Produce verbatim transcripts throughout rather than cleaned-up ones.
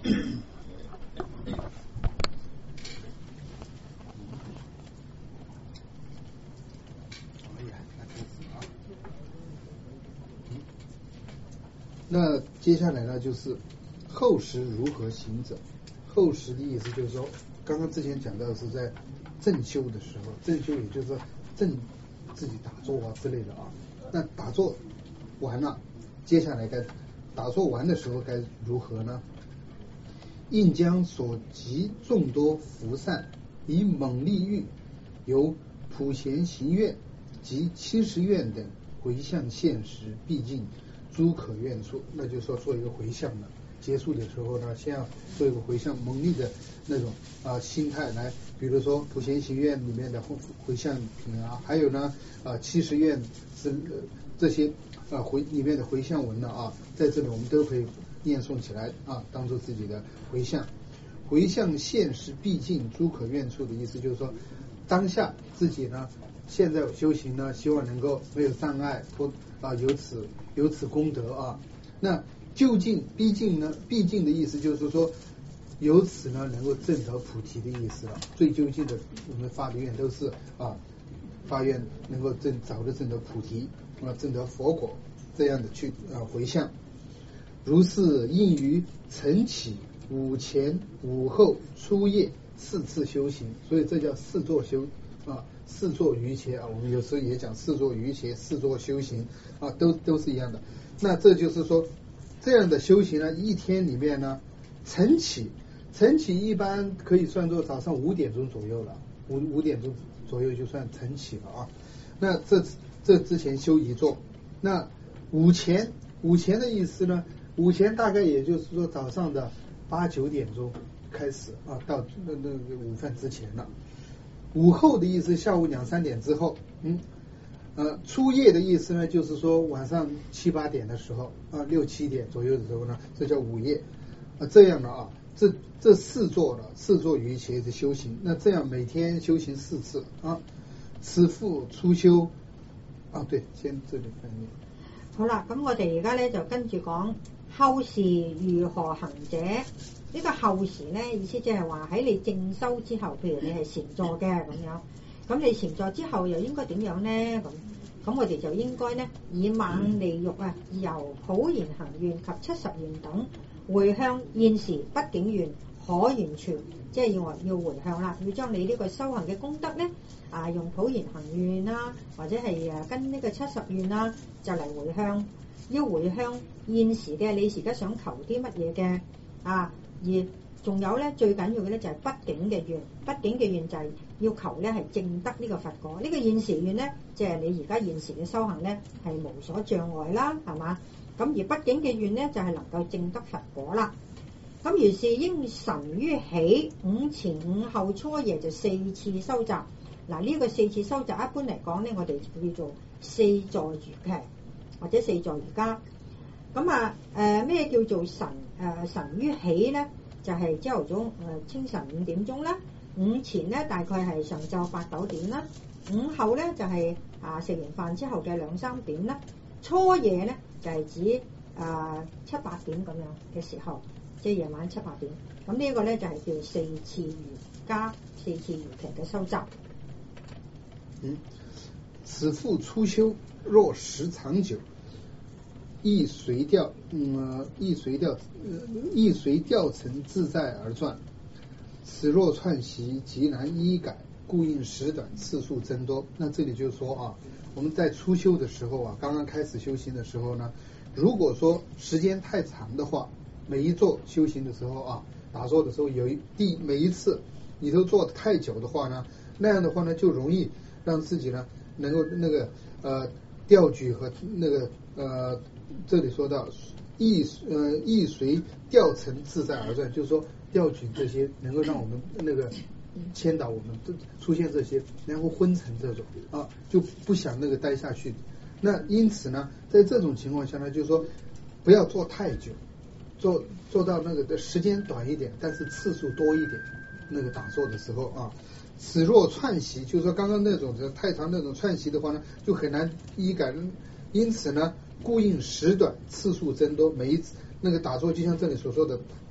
那接下来呢，就是后时如何行者。后时的意思就是说，刚刚之前讲到的是在正修的时候，正修也就是说正自己打坐啊之类的啊。那打坐完了，接下来该打坐完的时候该如何呢？应将所集众多福善，以猛力欲，由普贤行愿及七十愿等回向现实，毕竟诸可愿处。那就是说做一个回向了。结束的时候呢，先要做一个回向猛力的那种啊、呃、心态来，比如说普贤行愿里面的回回向品啊，还有呢啊七十愿是、呃、这些啊、呃、回里面的回向文呢啊，在这里我们都可以念诵起来啊，当做自己的回向。回向现实毕竟诸可愿处的意思就是说，当下自己呢现在修行呢，希望能够没有障碍，或啊有此有此功德啊。那究竟毕竟呢，毕竟的意思就是说，由此呢能够证得菩提的意思了。最究竟的，我们发的愿都是啊，发愿能够证早日证得菩提啊，证得佛果，这样的去啊回向。如是应于晨起、午前、午后、初夜四次修行，所以这叫四座修啊，四座瑜伽啊。我们有时候也讲四座瑜伽、四座修行啊，都都是一样的。那这就是说，这样的修行呢，一天里面呢，晨起，晨起一般可以算作早上五点钟左右了，五五点钟左右就算晨起了啊。那这这之前修一座，那午前，午前的意思呢，午前大概也就是说早上的八九点钟开始啊，到那那个午饭之前了。午后的意思，下午两三点之后，嗯。呃，初夜的意思呢，就是说晚上七八点的时候啊，六七点左右的时候呢，这叫午夜啊。这样的啊，这这四座了，四座瑜伽的修行。那这样每天修行四次啊，此复初修啊。對，先這裡翻譯。 好啦，咁我哋而家咧就跟住講後時如何行者。呢、這個後時咧意思即係話喺你正修之後，譬如你係禪坐嘅咁樣。咁你禪坐之後又應該點樣呢？咁咁我哋就應該呢，以猛利欲啊，由普賢行願及七十願等回向現時畢竟願可完全，即係要要回向啦，要將你呢個修行嘅功德呢，啊用普賢行願啦，或者係誒跟呢個七十願啦，就嚟回向，要回向現時嘅你而家想求啲乜嘢嘅啊，而仲有咧最緊要嘅咧就係畢竟嘅願，畢竟嘅願就係要求咧係證得呢個佛果。呢個現時願咧，即係你而家現時嘅修行咧係無所障礙啦，係嘛？咁而畢竟嘅願咧就係能夠證得佛果啦。咁於是應晨於起，午前午後初夜就四次收集。嗱，呢個四次收集一般嚟講咧，我哋叫做四座瑜伽或者四座瑜伽。咁啊誒咩叫做晨誒晨於起咧？就係朝頭早誒清晨五點鐘啦，午前咧大概係上晝八九點啦，午後咧就係、是、啊食完飯之後嘅兩三點啦，初夜咧就係、是、指啊七八點咁樣嘅時候，即係夜晚七八點。咁呢個咧就係、是、叫四次瑜伽、四次瑜伽嘅收集。 嗯，此復初修，若時長久，亦隨調，嗯，亦隨調，亦隨調成自在而轉。此若串習，極難依改，故應時短，次數增多。那這裡就是說啊，我們在初修的時候啊，剛剛開始修行的時候呢，如果說時間太長的話，每一座修行的時候啊，打坐的時候有一第每一次你都做得太久的話呢，那樣的話呢，就容易讓自己呢能夠那個呃調舉和那個呃。這裡說到亦呃亦隨調成自在而轉，就是說調舉這些能夠讓我們那個牽導我們出現這些，然後昏沉這種啊，就不想那個待下去。那因此呢，在這種情況下呢，就是說不要做太久，做做到那個的時間短一點，但是次數多一點。那個打坐的時候啊，此若串習，就是說剛剛那種太長那種串習的話呢，就很難依改。因此呢，故應時短，次數增多。每一次那個打坐，就像這裡所說的，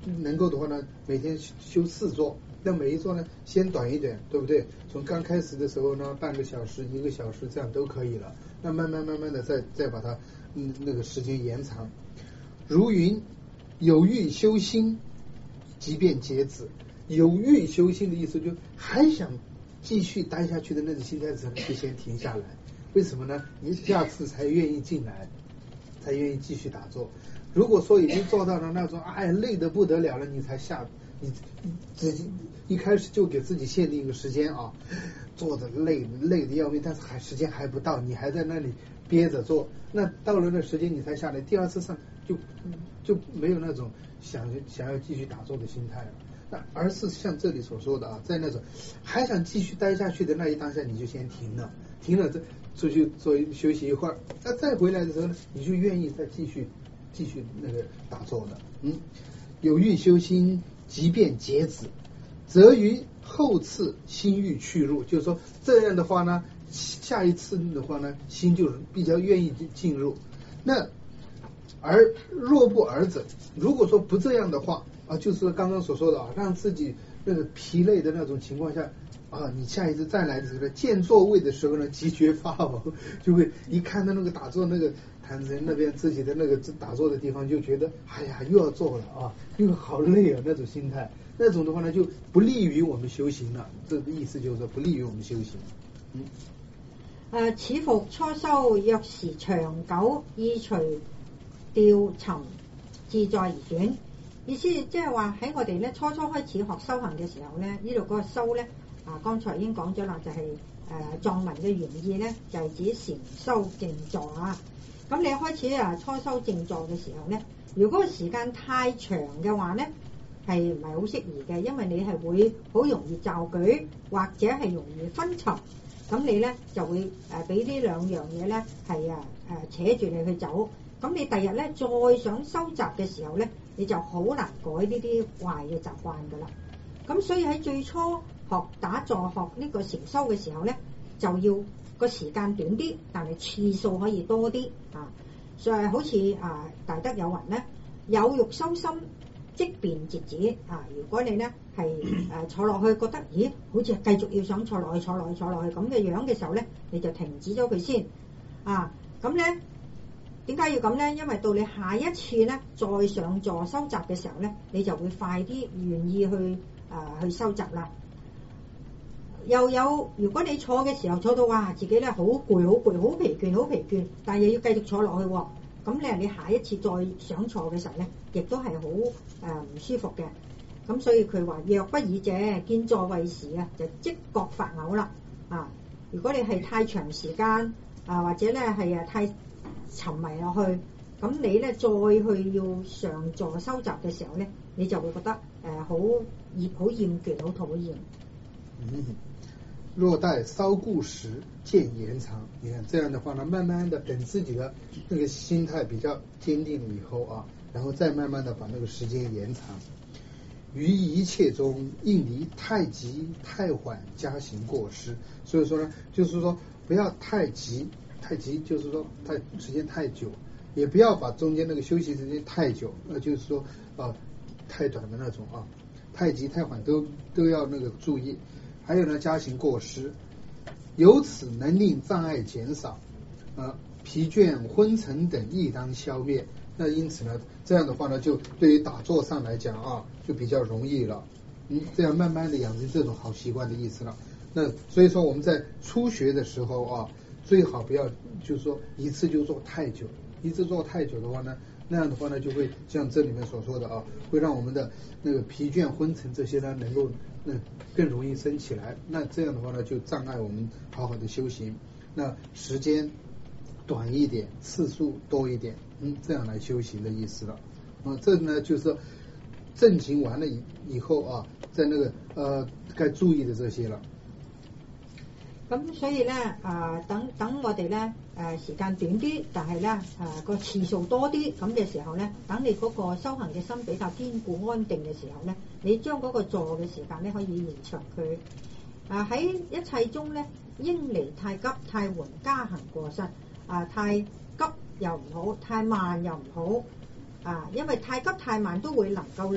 能够的话呢，每天修四座，那每一座呢先短一点，对不对？从刚开始的时候呢，半个小时、一个小时这样都可以了。那慢慢慢慢的再再把它嗯那个时间延长。如云有欲修心，即便截止。有欲修心的意思就还想继续待下去的那种心态，就先停下来。为什么呢？你下次才愿意进来，才愿意继续打坐。如果说已经做到了那种哎累得不得了了，你才下你自己一开始就给自己限定一个时间啊，做的累累的要命，但是还时间还不到，你还在那里憋着做，那到了那时间你才下来，第二次上就就没有那种想想要继续打坐的心态了。那而是像这里所说的啊，在那种还想继续待下去的那一当下，你就先停了，停了这出去做休息一会儿，那再回来的时候呢，你就愿意再继续继续那个打坐了。嗯，有欲修心，即便截止，则于后次心欲去入，就是说这样的话呢，下一次的话呢，心就比较愿意进入。那而若不尔者，如果说不这样的话啊，就是刚刚所说的啊，让自己那个疲累的那种情况下啊，你下一次再来的时候，见座位的时候呢，即觉发毛，就会一看到那个打坐那个坛子那边自己的那个打坐的地方，就觉得哎呀又要做了啊，又好累啊那种心态，那种的话呢就不利于我们修行了。这个意思就是说不利于我们修行。嗯。 誒此復初修，若時長久，意隨調尋，自在而轉。意思即係話喺我哋咧初初開始學修行嘅時候咧，呢度嗰個修咧啊，剛才已經講咗啦，就係、是、誒、呃、藏文嘅原意咧，就係、是、指禪修靜坐啊。咁你開始啊初修靜坐嘅時候咧，如果個時間太長嘅話咧，係唔係好適宜嘅，因為你係會好容易驟舉，或者係容易昏沉。咁你咧就會誒俾呢兩樣嘢咧係啊誒扯住你去走，咁你第日咧再想收集嘅時候咧，你就好難改呢啲壞嘅習慣噶啦。咁所以喺最初學打坐學呢個禪修嘅時候咧，就要個時間短啲，但係次數可以多啲啊。所以好似啊大德有云咧，有欲修心，即便截止啊！如果你咧係誒坐落去覺得咦好似繼續要想坐落去坐落去坐落去咁嘅樣嘅時候咧，你就停止咗佢先啊！咁咧點解要咁咧？因為到你下一次咧再上座收集嘅時候咧，你就會快啲願意去誒、呃、去收集啦。又有如果你坐嘅時候坐到哇自己咧好攰好攰好疲倦好疲倦，但係又要繼續坐落去喎。咁咧，你下一次再想坐嘅時候咧，亦都係好誒唔舒服嘅。咁所以佢話：若不爾者，見座位時啊，就即覺發嘔啦。啊，如果你係太長時間啊，或者咧係啊太沉迷落去，咁你咧再去要上座收集嘅時候咧，你就會覺得誒好厭、好厭倦、好討厭。 嗯。若待稍顧時，漸延長。你看這樣的話呢，慢慢的等自己的那個心態比較堅定了以後啊，然後再慢慢的把那個時間延長。於一切中，應離太急太緩，加行過失。所以說呢，就是說不要太急，太急就是說太時間太久，也不要把中間那個休息時間太久，那就是說啊太短的那種啊，太急太緩都都要那個注意。還有呢，加行過失，由此能令障礙減少，呃，疲倦昏沉等亦當消滅。那因此呢，這樣的話呢，就對於打坐上來講啊，就比較容易了。嗯，這樣慢慢的養成這種好習慣的意思了。那所以說我們在初學的時候啊，最好不要就是說一次就做太久，一次做太久的話呢，那樣的話呢，就會像這裡面所說的啊，會讓我們的那個疲倦昏沉這些呢，能夠那更容易升起來。那這樣的話呢，就障礙我們好好的修行。那時間短一點，次數多一點，嗯，這樣來修行的意思了。啊，這呢就是正行完了以以後啊，在那個呃該注意的這些了。 咁所以咧，啊、呃、等等我哋咧，誒時間短啲，但係咧，誒、呃、個次數多啲，咁嘅時候咧，等你嗰個修行嘅心比較堅固安定嘅時候咧，你將嗰個坐嘅時間咧可以延長佢。啊喺一切中咧，應離太急太緩，加行過失。啊太急又唔好，太慢又唔好。啊因為太急太慢都會能夠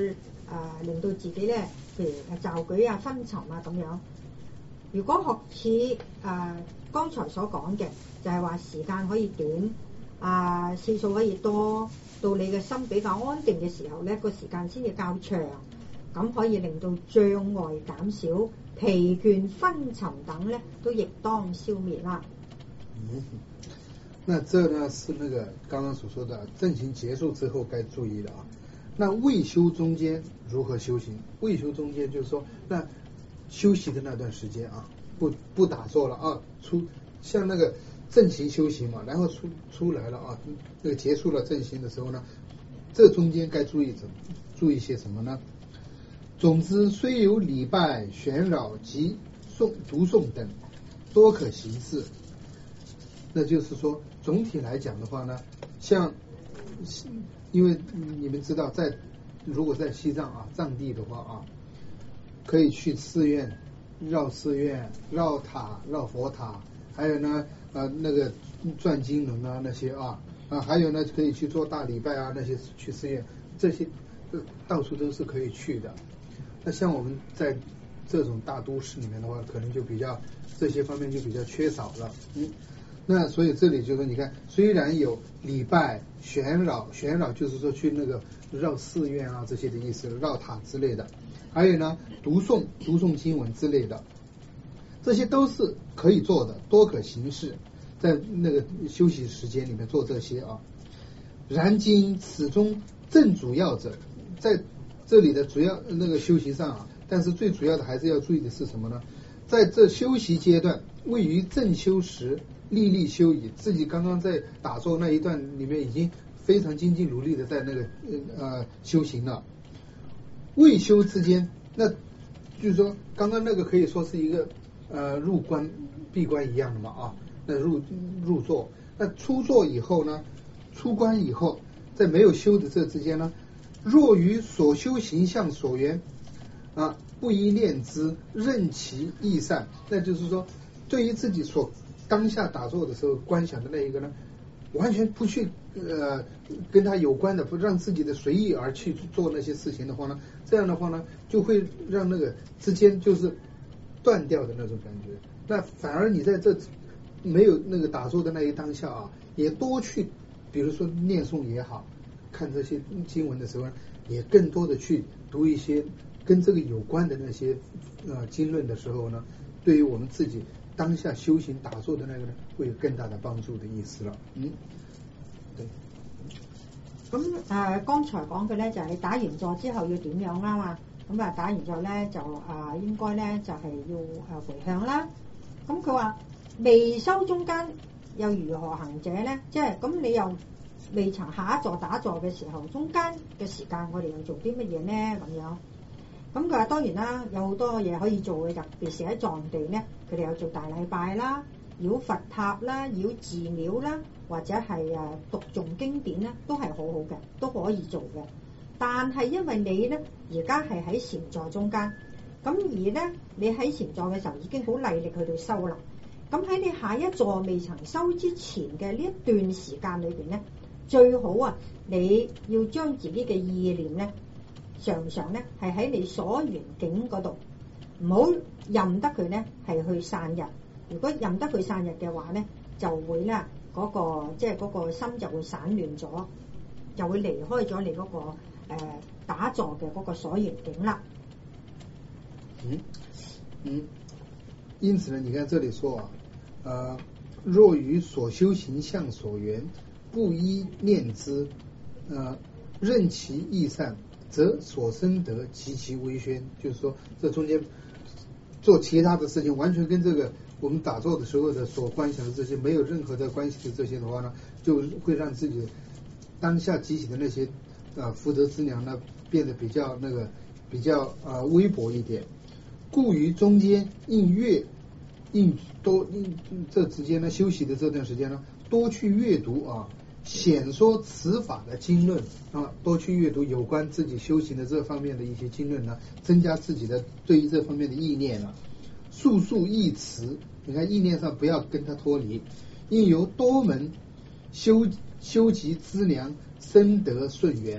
啊、令到自己咧，譬如驟舉啊、昏沉啊咁樣。如果學似啊剛才所講嘅，就係話時間可以短，啊次數可以多，到你嘅心比較安定嘅時候咧，個時間先至較長，咁可以令到障礙減少，疲倦、昏沉等咧都亦當消滅啦。 嗯，那這呢是那個剛剛所說的正行結束之後該注意的啊。那未修中間如何修行？未修中間就是說，那休息的那段時間啊，不不打坐了啊，出像那個正行修行嘛，然後出出來了啊，那個結束了正行的時候呢，這中間該注意什麼？注意些什麼呢？總之，雖有禮拜、旋繞及誦讀誦等，多可行事。那就是說，總體來講的話呢，像因為你們知道在，在如果在西藏啊，藏地的話啊，可以去寺院繞寺院、繞塔、繞佛塔，還有呢，呃，那個轉經輪啊那些啊，啊，還有呢可以去做大禮拜啊那些去寺院，這些到處都是可以去的。那像我們在這種大都市裡面的話，可能就比較這些方面就比較缺少了，嗯。那所以這裡就是你看，雖然有禮拜、旋繞，旋繞就是說去那個繞寺院啊這些的意思，繞塔之類的，還有呢讀誦、讀誦經文之類的，這些都是可以做的，多可行事，在那個休息時間裡面做這些啊。然今此中正主要者，在這裡的主要那個修行上啊，但是最主要的還是要注意的是什麼呢？在這休息階段，位於正修時，歷歷修矣，自己剛剛在打坐那一段裡面已經非常精進努力的在那個呃修行了。未修之間，那就是說剛剛那個可以說是一個呃入關閉關一樣的嘛啊，那入入座，那出座以後呢，出關以後，在沒有修的這之間呢，若於所修行相所緣啊，不依念之，任其意散，那就是說對於自己所當下打坐的時候觀想的那一個呢，完全不去呃跟他有關的，不讓自己的隨意而去做那些事情的話呢，這樣的話呢，就會讓那個之間就是斷掉的那種感覺。那反而你在這沒有那個打坐的那一當下啊，也多去，比如說念誦也好，看這些經文的時候，也更多的去讀一些跟這個有關的那些呃經論的時候呢，對於我們自己當下修行打坐的那個呢，會有更大的幫助的意思了。嗯，對。 咁誒、呃，剛才講嘅咧就係、是、打完坐之後要點樣啦嘛？咁啊打完坐咧就啊、呃、應該咧就係、是、要誒回向啦。咁佢話未修中間又如何行者咧？即係咁你又未曾下一座打坐嘅時候，中間嘅時間我哋又做啲乜嘢咧？咁樣。咁佢話當然啦，有好多嘢可以做嘅，特別是喺藏地咧，佢哋有做大禮拜啦、繞佛塔啦、繞寺廟啦，或者係誒讀誦經典啦，都係好好嘅，都可以做嘅。但係因為你咧而家係喺禪坐中間，咁而咧你喺禪坐嘅時候已經好厲力去到修啦。咁喺你下一座未曾修之前嘅呢一段時間裏邊咧，最好啊你要將自己嘅意念咧，常常咧係喺你所緣境嗰度，唔好任得佢咧係去散逸。如果任得佢散逸嘅話咧，就會咧嗰個即係嗰個心就會散亂咗，就會離開咗你嗰個誒打坐嘅嗰個所緣境啦。 嗯嗯，因此呢，你看這裡說啊，呃，若於所修行相所緣，不依念之，呃，任其意散，則所生得極其微宣。就是說，這中間做其他的事情，完全跟這個我們打坐的時候的所觀想的這些沒有任何的關係的這些的話呢，就會讓自己當下激起的那些呃福德資糧呢，變得比較那個比較呃微薄一點。故於中間應閱應多應這之間呢休息的這段時間呢，多去閱讀啊顯說此法的經論啊，多去閱讀有關自己修行的這方面的一些經論呢，增加自己的對於這方面的意念啊，速速憶持，你看意念上不要跟它脫離，應由多門修修集資糧，深得順緣。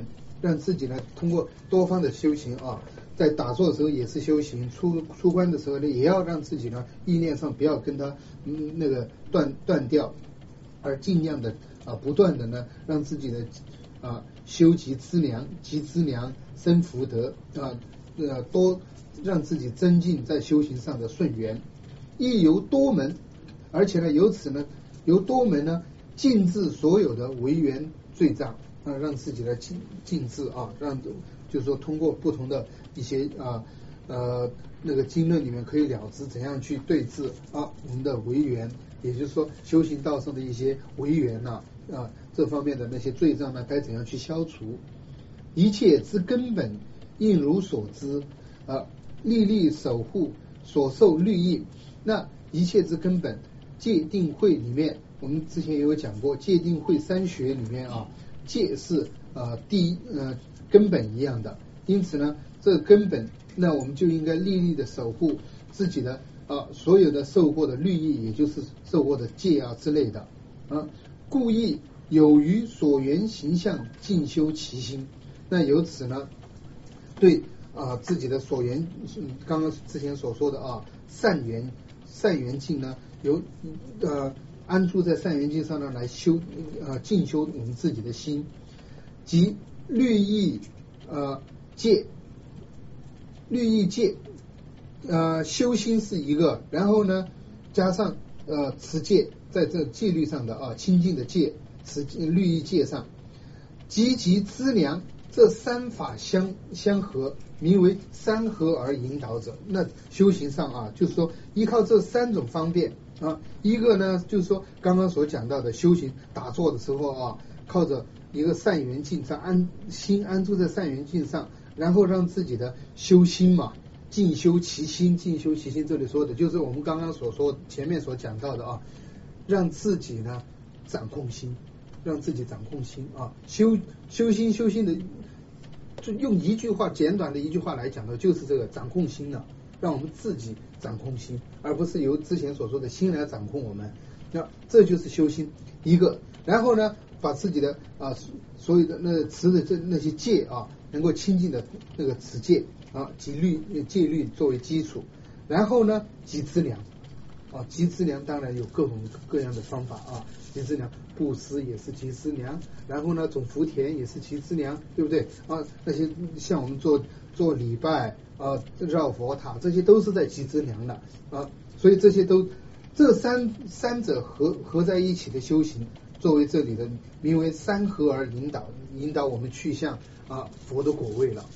让自己呢通过多方的修行啊，在打坐的时候也是修行，出出关的时候呢，也要让自己呢意念上不要跟他嗯那个断断掉，而尽量的啊不断的呢让自己的啊修集资粮，集资粮生福德啊呃多让自己增进在修行上的顺缘，亦由多门，而且呢由此呢由多门呢禁制所有的违缘罪障啊，让自己的禁禁制啊，让就是说通过不同的一些啊呃那个经论里面可以了知怎样去对治啊我们的违缘，也就是说修行道上的一些违缘呐啊这方面的那些罪障呢该怎样去消除。一切之根本应如所知啊，历历守护所受律义。那一切之根本，戒定慧里面我们之前也有讲过，戒定慧三学里面啊，戒是呃第一呃根本一样的，因此呢这个根本那我们就应该历历的守护自己的啊所有的受过的律义，也就是受过的戒啊之类的啊，故意有于所缘形象进修其心。那由此呢对啊自己的所缘，刚刚之前所说的啊善缘善缘境呢，由呃安住在善缘境上呢来修呃进修我们自己的心，即律义呃戒律义戒呃修心是一个，然后呢加上呃持戒，在这戒律上的啊清净的戒，持律义戒上，积极资粮，这三法相相合，名为三合而引导者。那修行上啊，就是说依靠这三种方便啊，一个呢就是说刚刚所讲到的修行打坐的时候啊，靠着一个善缘境，在安心安住在善缘境上，然后让自己的修心嘛，进修其心，进修其心这里说的就是我们刚刚所说前面所讲到的啊，让自己呢掌控心，让自己掌控心啊，修修心修心的，就用一句话简短的一句话来讲的，就是这个掌控心了，让我们自己掌控心，而不是由之前所说的心来掌控我们。那这就是修心一个，然后呢，把自己的啊所有的那持的这那些戒啊，能够清净的那个持戒啊及律戒律作为基础，然后呢集资粮啊，集资粮当然有各种各样的方法啊，集资粮布施也是集资粮，然后呢种福田也是集资粮，对不对啊？那些像我们做做礼拜啊绕佛塔，这些都是在集资粮的啊，所以这些都这三三者合合在一起的修行，作为这里的名为三合而引導，引導我們去向啊佛的果位啦。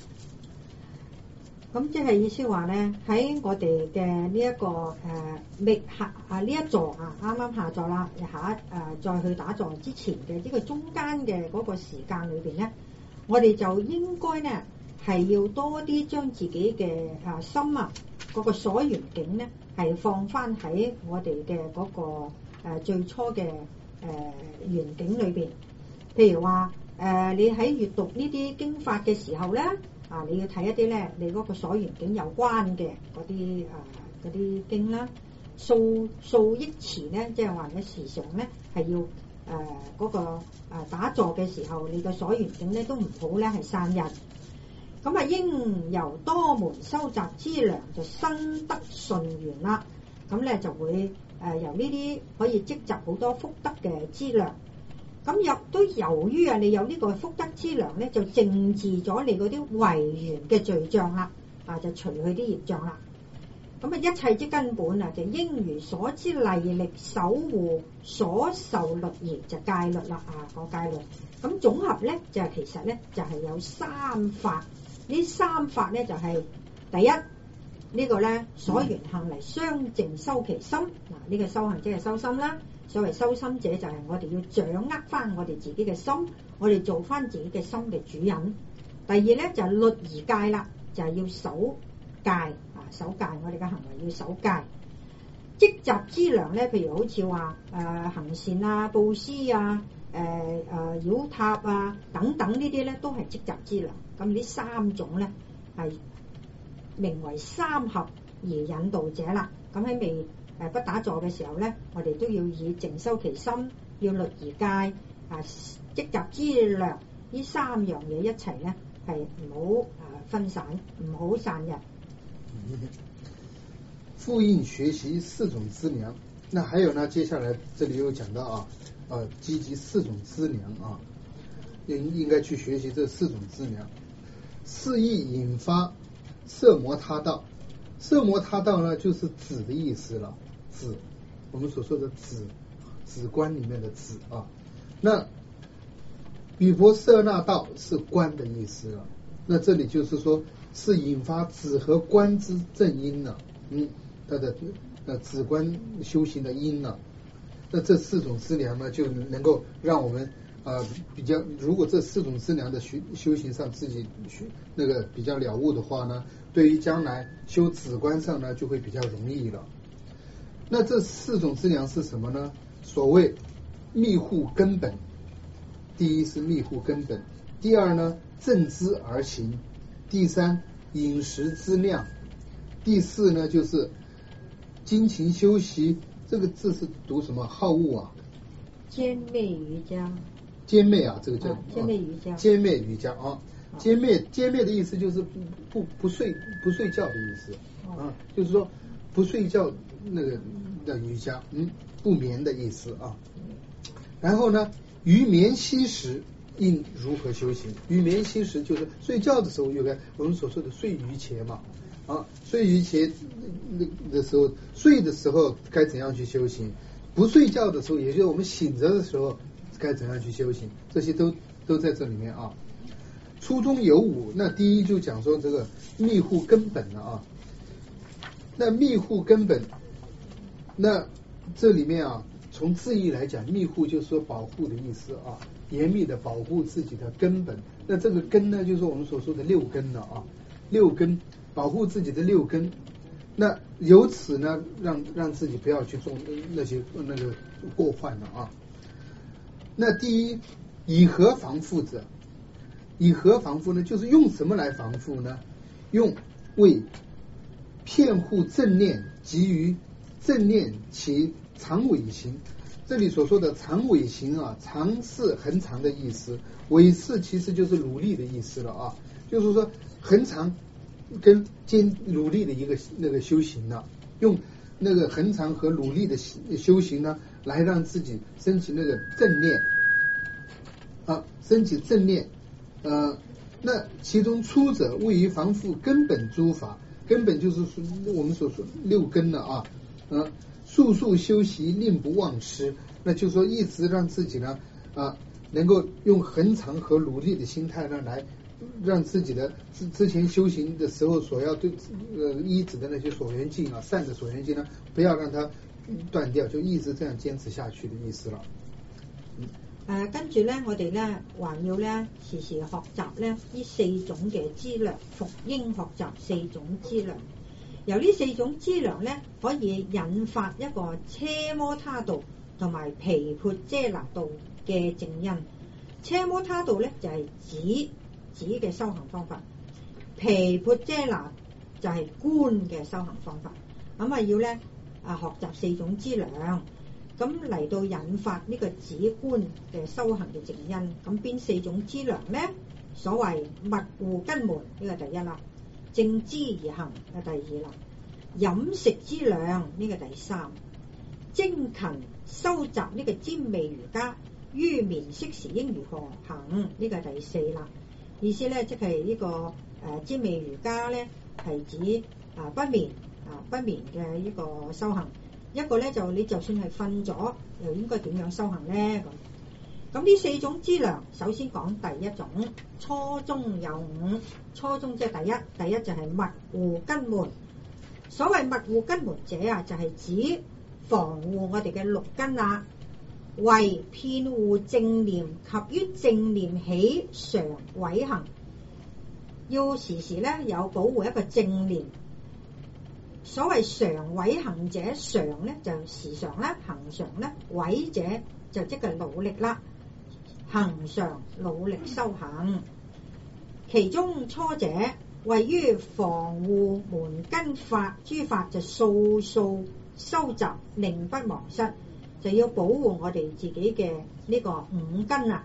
咁即係意思話咧，喺我哋嘅呢一個誒未下啊呢一座啊啱啱下座啦，下一誒再去打坐之前嘅呢個中間嘅嗰個時間裏邊咧，我哋就應該咧係要多啲將自己嘅啊心啊嗰個所緣境咧係放翻喺我哋嘅嗰個誒最初嘅誒緣境裏邊。譬如話誒你喺閱讀呢啲經法嘅時候咧。啊！你要睇一啲咧，你嗰個所緣境有關嘅嗰啲啊嗰啲經啦，數數憶詞咧，即係話咧時常咧係要誒嗰、呃那個啊打坐嘅時候，你個所緣境咧都唔好咧係散逸。咁啊，應由多門收集資糧就生得順緣啦。咁咧就會誒、呃、由呢啲可以積集好多福德嘅資糧。咁又都由於啊，你有呢個福德資糧咧，就淨治咗你嗰啲違緣嘅罪障啦，啊就除去啲業障啦。咁啊，一切之根本啊，就應如所知勵力守護所受律儀就戒律啦，啊個戒律。咁總合咧就係其實咧就係有三法，呢三法咧就係第一呢個咧所緣行嚟相淨修其心，嗱呢個修行即係修心啦。所謂修心者就係我哋要掌握翻我哋自己嘅心，我哋做翻自己嘅心嘅主人。第二咧就係律儀戒啦，就係要守戒啊，守戒，我哋嘅行為要守戒。積集資糧咧，譬如好似話誒行善啊、布施啊、誒誒繞塔啊等等呢啲咧，都係積集資糧。咁呢三種咧係名為三合而引導者啦。咁喺未誒不打坐嘅時候咧，我哋都要以靜修其心，要律儀戒啊，積集資糧， 呢三樣嘢一齊咧係唔好誒分散，唔好散逸。 复印学习四种资粮，那还有呢？接下来这里又讲到啊，呃，积极四种资粮啊，应应该去学习这四种资粮。四意引发色魔他道，色魔他道呢就是子的意思了，子，我们所说的子，子观里面的子啊。那比婆舍那道是观的意思了，那这里就是说是引发子和观之正因了，嗯。它的呃止观修行的因呢，那这四种资粮呢，就能够让我们呃比较，如果这四种资粮的修修行上自己学那个比较了悟的话呢，对于将来修止观上呢就会比较容易了。那这四种资粮是什么呢？所谓密护根本，第一是密护根本，第二呢正知而行，第三饮食之量，第四呢就是精勤修习，这个字是读什么？好恶啊？ 兼昧瑜伽。兼昧啊，这个叫、 啊、兼昧瑜伽。 兼昧瑜伽啊，兼昧兼昧的意思就是不不不睡不睡觉的意思啊，就是说不睡觉那个的瑜伽，嗯，不眠的意思啊。然后呢，于眠息时应如何修行？于眠息时就是睡觉的时候，有个我们所说的睡余前嘛。啊，睡余前的时候，睡的时候该怎样去修行？不睡觉的时候，也就是我们醒着的时候，该怎样去修行？这些都都在这里面啊。初中有五，那第一就讲说这个密护根本了啊。那密护根本，那这里面啊，从字义来讲，密护就是说保护的意思啊，严密的保护自己的根本。那这个根呢，就是我们所说的六根了啊，六根。保护自己的六根，那由此呢，让让自己不要去做那些那个过患了啊。那第一，以何防护者？以何防护呢？就是用什么来防护呢？用为骗护正念，及于正念其长尾行。这里所说的长尾行啊，长是恒长的意思，尾是其实就是努力的意思了啊，就是说恒长。跟坚努力的一个那个修行呢，用那个恒常和努力的修行呢，来让自己升起那个正念啊，升起正念。呃，那其中初者位于防护根本诸法，根本就是我们所说六根了啊，呃，速速修习，令不忘失。那就是说，一直让自己呢啊，能够用恒常和努力的心态呢来。让自己的之之前修行的时候所要对呃依止的那些所缘境啊，善的所缘境呢，不要让它斷掉，就一直這樣堅持下去的意思啦。 誒、呃，跟住咧，我哋咧還要咧時時學習咧呢四種嘅資糧，服應學習四種資糧。由呢四種資糧咧，可以引發一個奢摩他道同埋毗缽遮那道嘅正因。奢摩他道咧就係、是、指指嘅修行方法，毗缽遮那就係觀嘅修行方法。咁啊要咧啊學習四種資糧，咁嚟到引發呢個止觀嘅修行嘅正因。咁邊四種資糧咧？所謂密護根門呢個第一啦，正知而行嘅第二啦，飲食資糧呢個第三，精勤收集呢個尖味瑜伽，於眠息時應如何行呢個第四啦。意思咧，即係呢個誒尖味瑜伽咧，係指啊不眠啊不眠嘅呢個修行。一個咧就你就算係瞓咗，又應該點樣修行咧？咁咁呢四種資糧，首先講第一種，初中有五。初中即係第一，第一就係密護根門。所謂密護根門者啊，就係、是、指防護我哋嘅六根啊。為遍護正念及於正念起常違行，要時時咧有保護一個正念。所謂常違行者，常咧就時常啦，恒常咧，違者就即係努力啦，恒常努力修行。其中初者位於防護門根法，諸法就數數收集，令不忘失。就要保護我哋自己嘅呢個五根啊，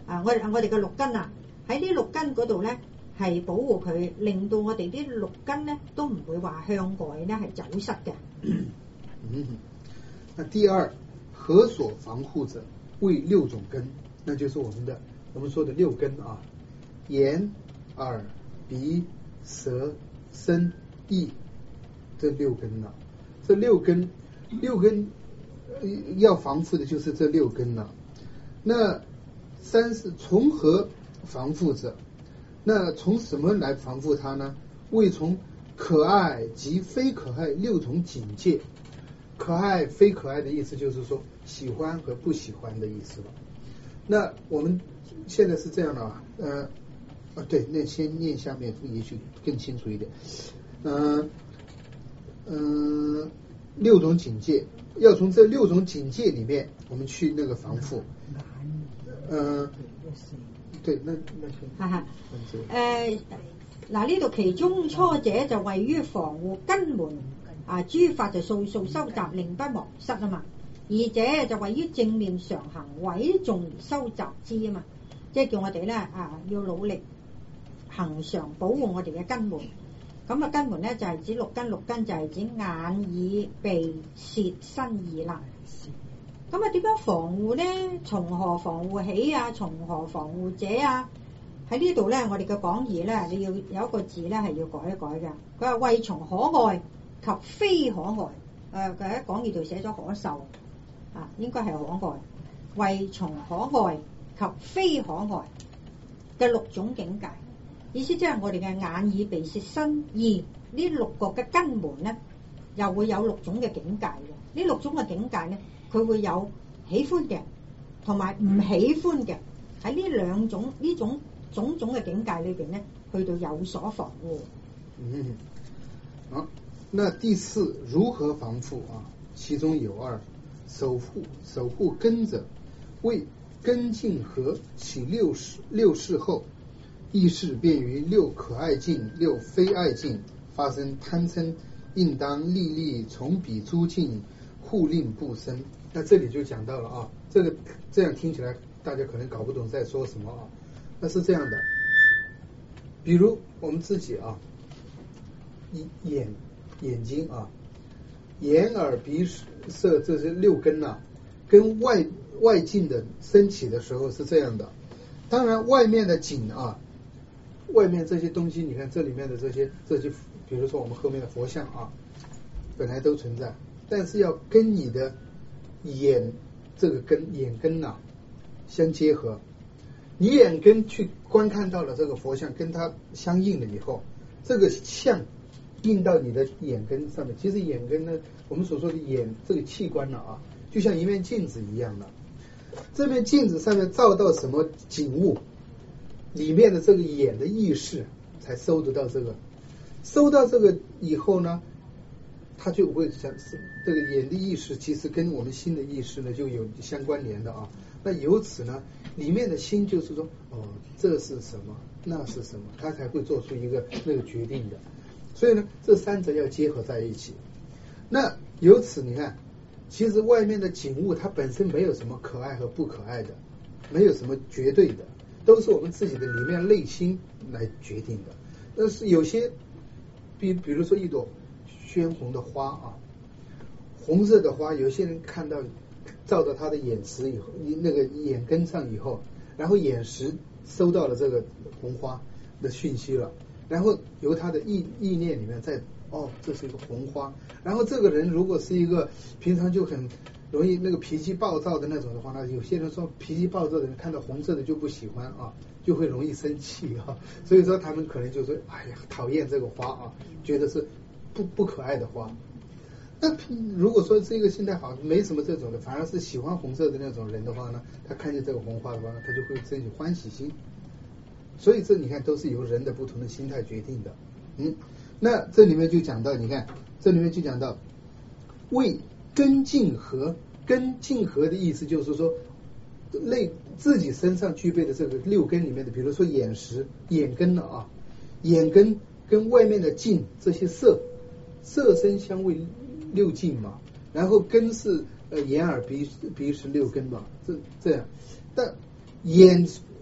啊，我我哋嘅六根啊，喺呢六根嗰度咧係保護佢，令到我哋啲六根咧都唔會話向外咧係走失嘅。 嗯，那第二，何所防護者為六種根，那就是我們的我們說的六根啊，眼、耳、鼻、舌、身、意，這六根啊，這六根六根、呃、要防護的就是這六根啊。那三是從何防護者？那從什麼來防護它呢？為從可愛及非可愛六種境界。可愛非可愛的意思就是說喜歡和不喜歡的意思了。那我們現在是這樣的啊，呃，啊對，那先念下面也許更清楚一點。嗯、呃、嗯、呃，六種境界，要從這六種境界裏面，我們去那個防護。嗯、呃，對，那那先。哈哈。 誒，嗱呢度其中初者就位於防護根門。啊！諸法就數數收集，令不忘失啊嘛。二者就位於正念常行，委眾而收集之啊嘛。即係叫我哋咧啊，要努力恒常保護我哋嘅根門。咁啊，根門咧就係、是、指六根，六根就係指眼、耳、鼻、舌、身、意啦。咁啊，點樣防護咧？從何防護起啊？從何防護者啊？喺呢度咧，我哋嘅講義咧，你要有一個字咧係要改一改嘅。佢話為從可愛及非可愛，誒、呃，佢喺講義度寫咗可受，啊，應該係可愛，為從可愛及非可愛嘅六種境界，意思即係我哋嘅眼耳鼻舌身意呢六個嘅根門咧，又會有六種嘅境界嘅。呢六種嘅境界咧，佢會有喜歡嘅同埋唔喜歡嘅，喺呢兩種呢種種種嘅境界裏邊咧，去到有所防護。 嗯，好、啊。那第四，如何防護啊？其中有二，守護守護根者，為根淨合起六識六識後，意識便於六可愛境、六非愛境發生貪嗔，應當力力從彼諸境護令不生。那這裡就講到了啊，這個這樣聽起來大家可能搞不懂在說什麼啊。那是這樣的，比如我們自己啊，眼。眼睛啊，眼耳鼻舌這是六根啊，跟外外境的升起的時候是這樣的。當然外面的景啊，外面這些東西，你看這裡面的這些這些，比如說我們後面的佛像啊，本來都存在，但是要跟你的眼這個根眼根啊相結合，你眼根去觀看到了這個佛像，跟它相應了以後，這個像印到你的眼根上面。其實眼根呢，我們所說的眼這個器官呢啊，就像一面鏡子一樣的。這面鏡子上面照到什麼景物，裡面的這個眼的意識才收得到這個。收到這個以後呢，它就會想，這個眼的意識其實跟我們心的意識呢就有相關聯的啊。那由此呢，裡面的心就是說，哦，這是什麼，那是什麼，它才會做出一個那個決定的。所以呢，這三者要結合在一起。那由此你看，其實外面的景物它本身沒有什麼可愛和不可愛的，沒有什麼絕對的，都是我們自己的裡面內心來決定的。但是有些，比比如說一朵鮮紅的花啊，紅色的花，有些人看到照到他的眼識以後，那個眼根上以後，然後眼識收到了這個紅花的訊息了，然後由他的意意念裡面再哦，這是一個紅花。然後這個人如果是一個平常就很容易那個脾氣暴躁的那種的話，那有些人說脾氣暴躁的人看到紅色的就不喜歡啊，就會容易生氣啊。所以說他們可能就說，哎呀，討厭這個花啊，覺得是不不可愛的花。那如果說這個心態好，沒什麼這種的，反而是喜歡紅色的那種人的話呢，他看見這個紅花的話，他就會生起歡喜心。所以這你看都是由人的不同的心態決定的。嗯，那這裡面就講到，你看這裡面就講到為根淨合，根淨合的意思就是說類自己身上具備的這個六根裡面的，比如說眼識眼根了啊，眼根跟外面的境這些色色身相為六境嘛，然後根是呃眼耳鼻鼻識六根嘛，這這樣，但眼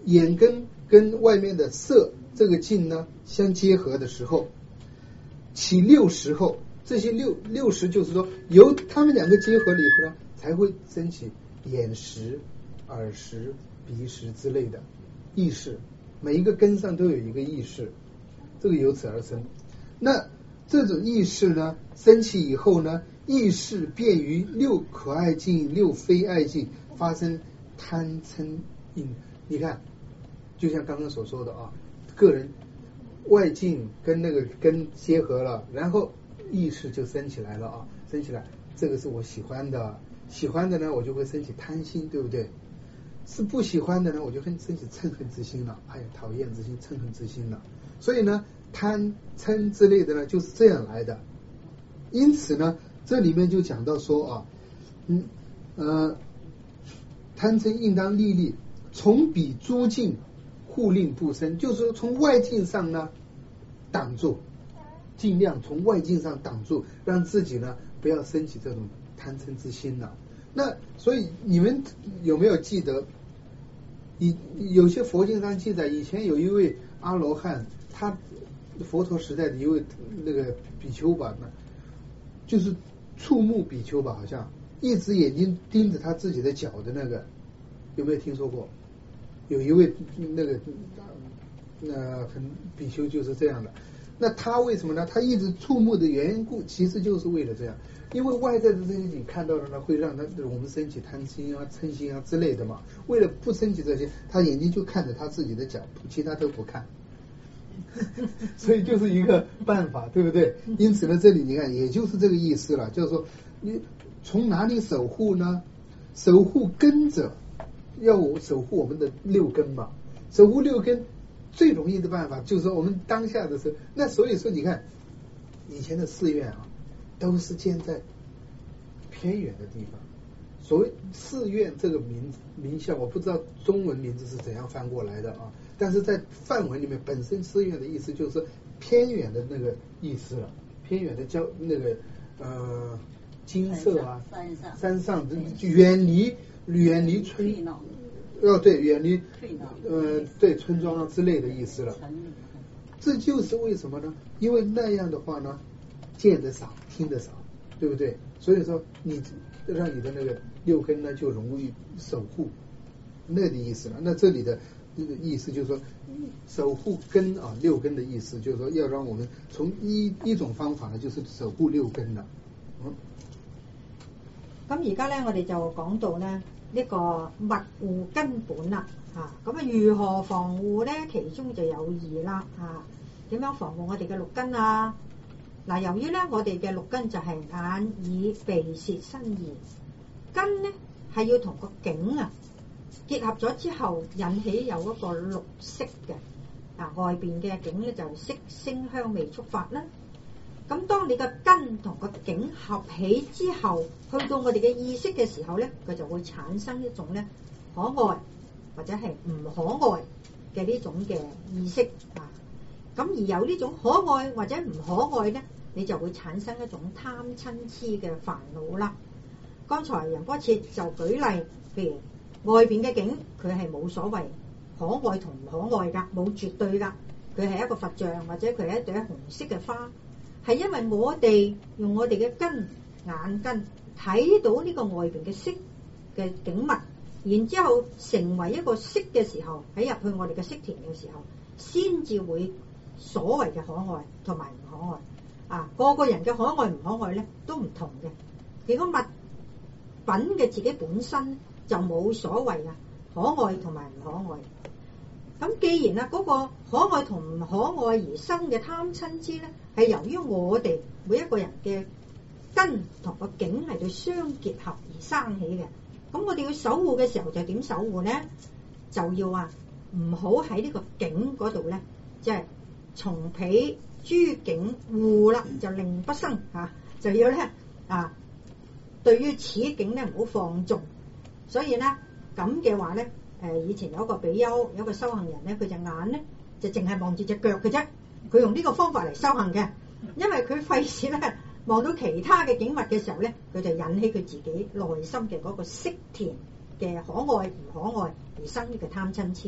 眼根跟外面的色这个境呢相结合的时候，起六识后，这些六六识就是说由他们两个结合了以后呢，才会升起眼识、耳识、鼻识之类的意识，每一个根上都有一个意识，这个由此而生。那这种意识呢升起以后呢，意识便于六可爱境、六非爱境发生贪嗔瘾。你看，就像刚刚所说的啊，个人外境跟那个根结合了，然后意识就升起来了啊，升起来，这个是我喜欢的，喜欢的呢，我就会升起贪心，对不对？是不喜欢的呢，我就会升起嗔恨之心了，哎呀，讨厌之心、嗔恨之心了。所以呢，贪嗔之类的呢，就是这样来的。因此呢，这里面就讲到说啊，嗯呃，贪嗔应当立立，从彼诸境互令不生，就是说从外境上呢挡住，尽量从外境上挡住，让自己呢不要升起这种贪嗔之心了。那所以你们有没有记得，以有些佛经上记载，以前有一位阿罗汉，他佛陀时代的一位那个比丘吧，就是触目比丘吧，好像一直眼睛盯着他自己的脚的那个，有没有听说过？有一位那个那很比丘就是这样的。那他为什么呢？他一直触目的缘故，其实就是为了这样，因为外在的这些你看到的呢，会让他我们升起贪心啊、嗔心啊之类的嘛。为了不升起这些，他眼睛就看着他自己的脚，其他都不看。所以就是一个办法，对不对？因此呢，这里你看，也就是这个意思了，就是说，你从哪里守护呢？守护根者，要守护我们的六根嘛。守护六根最容易的办法就是说我们当下的时候，那所以说你看以前的寺院啊，都是建在偏远的地方。所谓寺院这个名名相，我不知道中文名字是怎样翻过来的啊，但是在梵文里面，本身寺院的意思就是偏远的那个意思了，偏远的郊那个呃金色啊， 山上山上远离远离村哦，对，远离呃对村庄啊之类的意思了。这就是为什么呢？因为那样的话呢，见得少，听得少，对不对？所以说你让你的那个六根呢就容易守护，那个的意思了。那这里的这个意思就是说，守护根啊，六根的意思就是说，要让我们从一一種方法呢，就是守護六根啦。嗯。 咁而家咧，我哋就講到咧呢個密護根本啦，嚇咁啊，如何防護咧？其中就有二啦，嚇點樣防護我哋嘅六根啊？嗱，由於咧我哋嘅六根就係眼、耳、鼻、舌、身、意，根咧係要同個境啊結合咗之後，引起有一個六識嘅，啊外邊嘅境咧就色、聲、香、味、觸、法啦。咁當你嘅根同個境合起之後，去到我哋嘅意識嘅時候咧，佢就會產生一種咧可愛或者係唔可愛嘅呢種嘅意識啊。咁而有呢種可愛或者唔可愛咧，你就會產生一種貪嗔痴嘅煩惱啦。剛才仁波切就舉例，譬如外邊嘅境，佢係冇所謂可愛同唔可愛㗎，冇絕對㗎。佢係一個佛像或者佢係一朵紅色嘅花，係因為我哋用我哋嘅根眼根睇到呢個外邊嘅色嘅景物，然之後成為一個色嘅時候，喺入去我哋嘅色田嘅時候，先至會所謂嘅可愛同埋唔可愛。啊，個個人嘅可愛唔可愛咧都唔同嘅。如果物品嘅自己本身就冇所謂啊，可愛同埋唔可愛。咁既然啊嗰個可愛同唔可愛而生嘅貪嗔痴咧，係由於我哋每一個人嘅根同個境係對相結合而生起嘅。咁我哋要守護嘅時候就點守護咧？就要啊唔好喺呢個境嗰度咧，即係從彼諸境護啦，就令不生嚇，就要咧啊對於此境咧唔好放縱。所以咧咁嘅話咧。誒以前有一個比丘，有一個修行人咧，佢隻眼咧就淨係望住隻腳嘅啫。佢用呢個方法嚟修行嘅，因為佢費事咧望到其他嘅景物嘅時候咧，佢就引起佢自己內心嘅嗰個色田嘅可愛唔可愛而生呢個貪嗔痴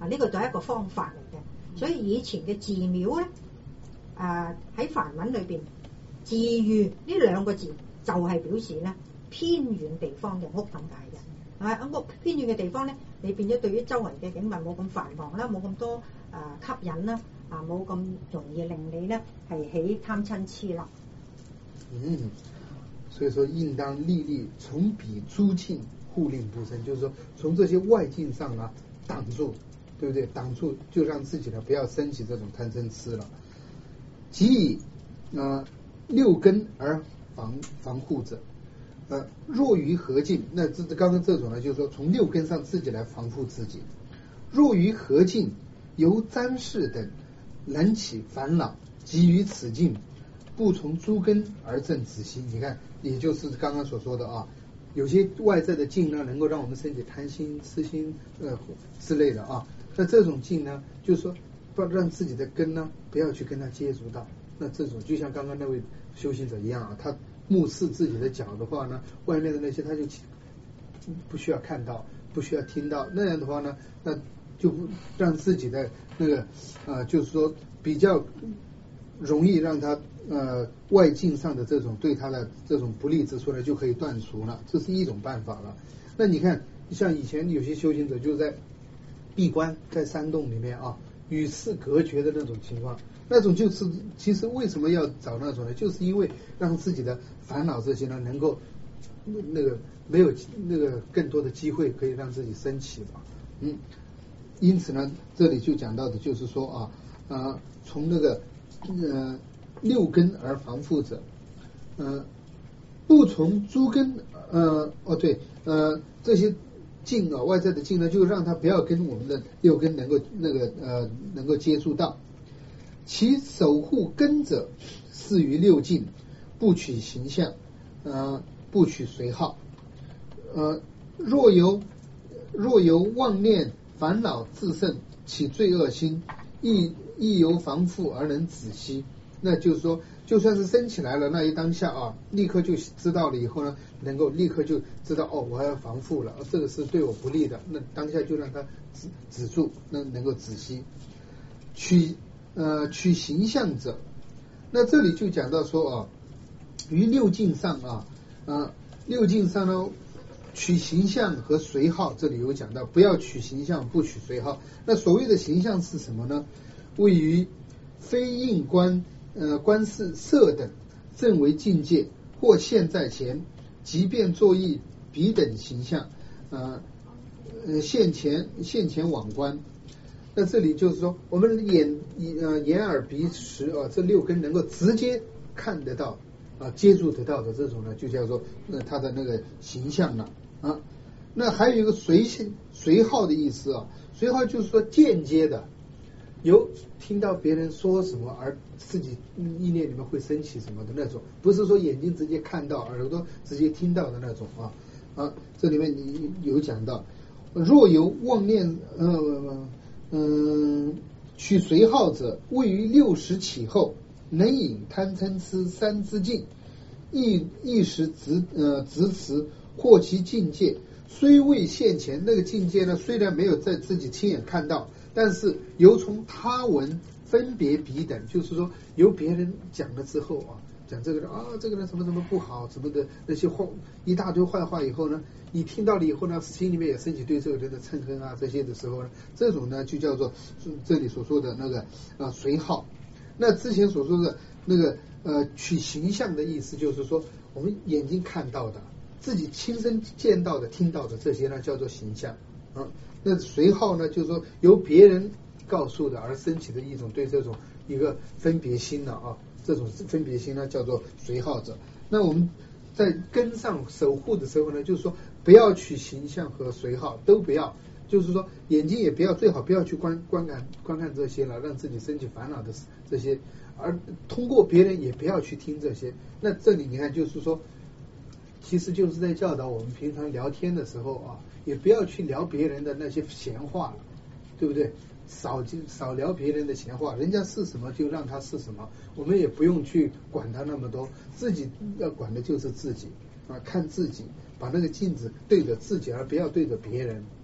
啊，呢個就係一個方法嚟嘅。所以以前嘅寺廟咧，誒喺梵文裏邊，寺院呢兩個字就係表示咧偏遠地方嘅屋咁解嘅。啊，屋偏遠嘅地方咧，你變咗對於周圍嘅景物冇咁繁忙啦，冇咁多誒、呃、吸引啦，啊冇咁容易令你咧係起貪嗔痴啦。 嗯，所以說應當歷歷從彼諸境護令不生，就是說從這些外境上啊擋住，對不對？擋住就讓自己呢不要生起這種貪嗔痴了。即以呃六根而防防護者。呃，若於何境？那這剛剛這種呢，就是說從六根上自己來防護自己。若於何境，由瞻視等能起煩惱，即於此境，不從諸根而正止息。你看，也就是剛剛所說的啊，有些外在的境呢，能夠讓我們身體貪心、痴心呃之類的啊。那這種境呢，就是說不讓自己的根呢，不要去跟它接觸到。那這種就像剛剛那位修行者一樣啊，他目視自己的腳的話呢，外面的那些他就不需要看到，不需要聽到，那樣的話呢，那就不讓自己的那個呃，就是說比較容易讓他呃外境上的這種對他的這種不利之處呢，就可以斷除了，這是一種辦法了。那你看，像以前有些修行者就在閉關，在山洞裡面啊，與世隔絕的那種情況。那種就是其實為什麼要找那種呢？就是因為讓自己的煩惱這些呢能夠那個沒有那個更多的機會可以讓自己升起吧。嗯，因此呢，這裡就講到的就是說啊啊、呃，從那個呃六根而防護者，呃不從諸根呃哦對呃這些境啊外在的境呢，就讓它不要跟我們的六根能夠那個呃能夠接觸到。其守護根者，是於六境，不取形象，呃，不取隨好。呃，若由若由妄念煩惱自勝，起罪惡心，亦亦由防護而能止息。那就是說，就算是升起來了，那一當下啊，立刻就知道了以後呢，能夠立刻就知道哦，我要防護了，這個是對我不利的，那當下就讓它止止住，那能夠止息。取呃，取形象者，那這裡就講到說啊，於六境上啊，啊，六境上呢，取形象和隨好，這裡有講到，不要取形象，不取隨好。那所謂的形象是什麼呢？位於非應觀，呃，觀視色等，正為境界，或現在前，即便作意彼等形象，呃，呃，現前現前往觀。那這裡就是說，我們眼呃眼耳鼻舌啊，這六根能夠直接看得到啊，接觸得到的這種呢，就叫做呃它的那個形象了啊。那還有一個隨性隨好的意思啊，隨好就是說間接的，有聽到別人說什麼而自己意念裡面會升起什麼的那種，不是說眼睛直接看到，耳朵直接聽到的那種啊啊。這裡面有講到，若由妄念呃。嗯，取隨好者，位於六識起後，能引貪嗔癡三之境，一一時直呃直持，或其境界雖未現前，那個境界呢，雖然沒有在自己親眼看到，但是由從他聞分別彼等，就是說由別人講了之後啊，講這個人啊，這個人什麼什麼不好，什麼的那些壞一大堆壞話以後呢，你聽到了以後呢，心裡面也升起對這個人的憎恨啊，這些的時候呢，這種呢就叫做這裡所說的那個啊隨好。那之前所說的那個呃取形象的意思，就是說我們眼睛看到的、自己親身見到的、聽到的這些呢，叫做形象啊。那隨好呢，就是說由別人告訴的而升起的一種對這種一個分別心了啊。這種分別心呢，叫做隨好者。那我們在根上守護的時候呢，就是說不要取形象和隨好，都不要。就是說眼睛也不要，最好不要去觀觀看觀看這些了，讓自己升起煩惱的這些。而通過別人也不要去聽這些。那這裡你看，就是說，其實就是在教導我們平常聊天的時候啊，也不要去聊別人的那些閒話了，對不對？少少聊別人的閒話，人家是什麼就讓他是什麼，我們也不用去管他那麼多，自己要管的就是自己啊，看自己，把那個鏡子對着自己，而不要對着別人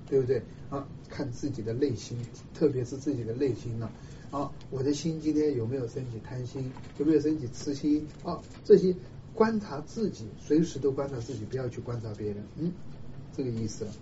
对不对啊？看自己的内心，特别是自己的内心呢、啊。啊，我的心今天有没有升起贪心，有没有升起痴心啊？这些观察自己，随时都观察自己，不要去观察别人。嗯，这个意思了。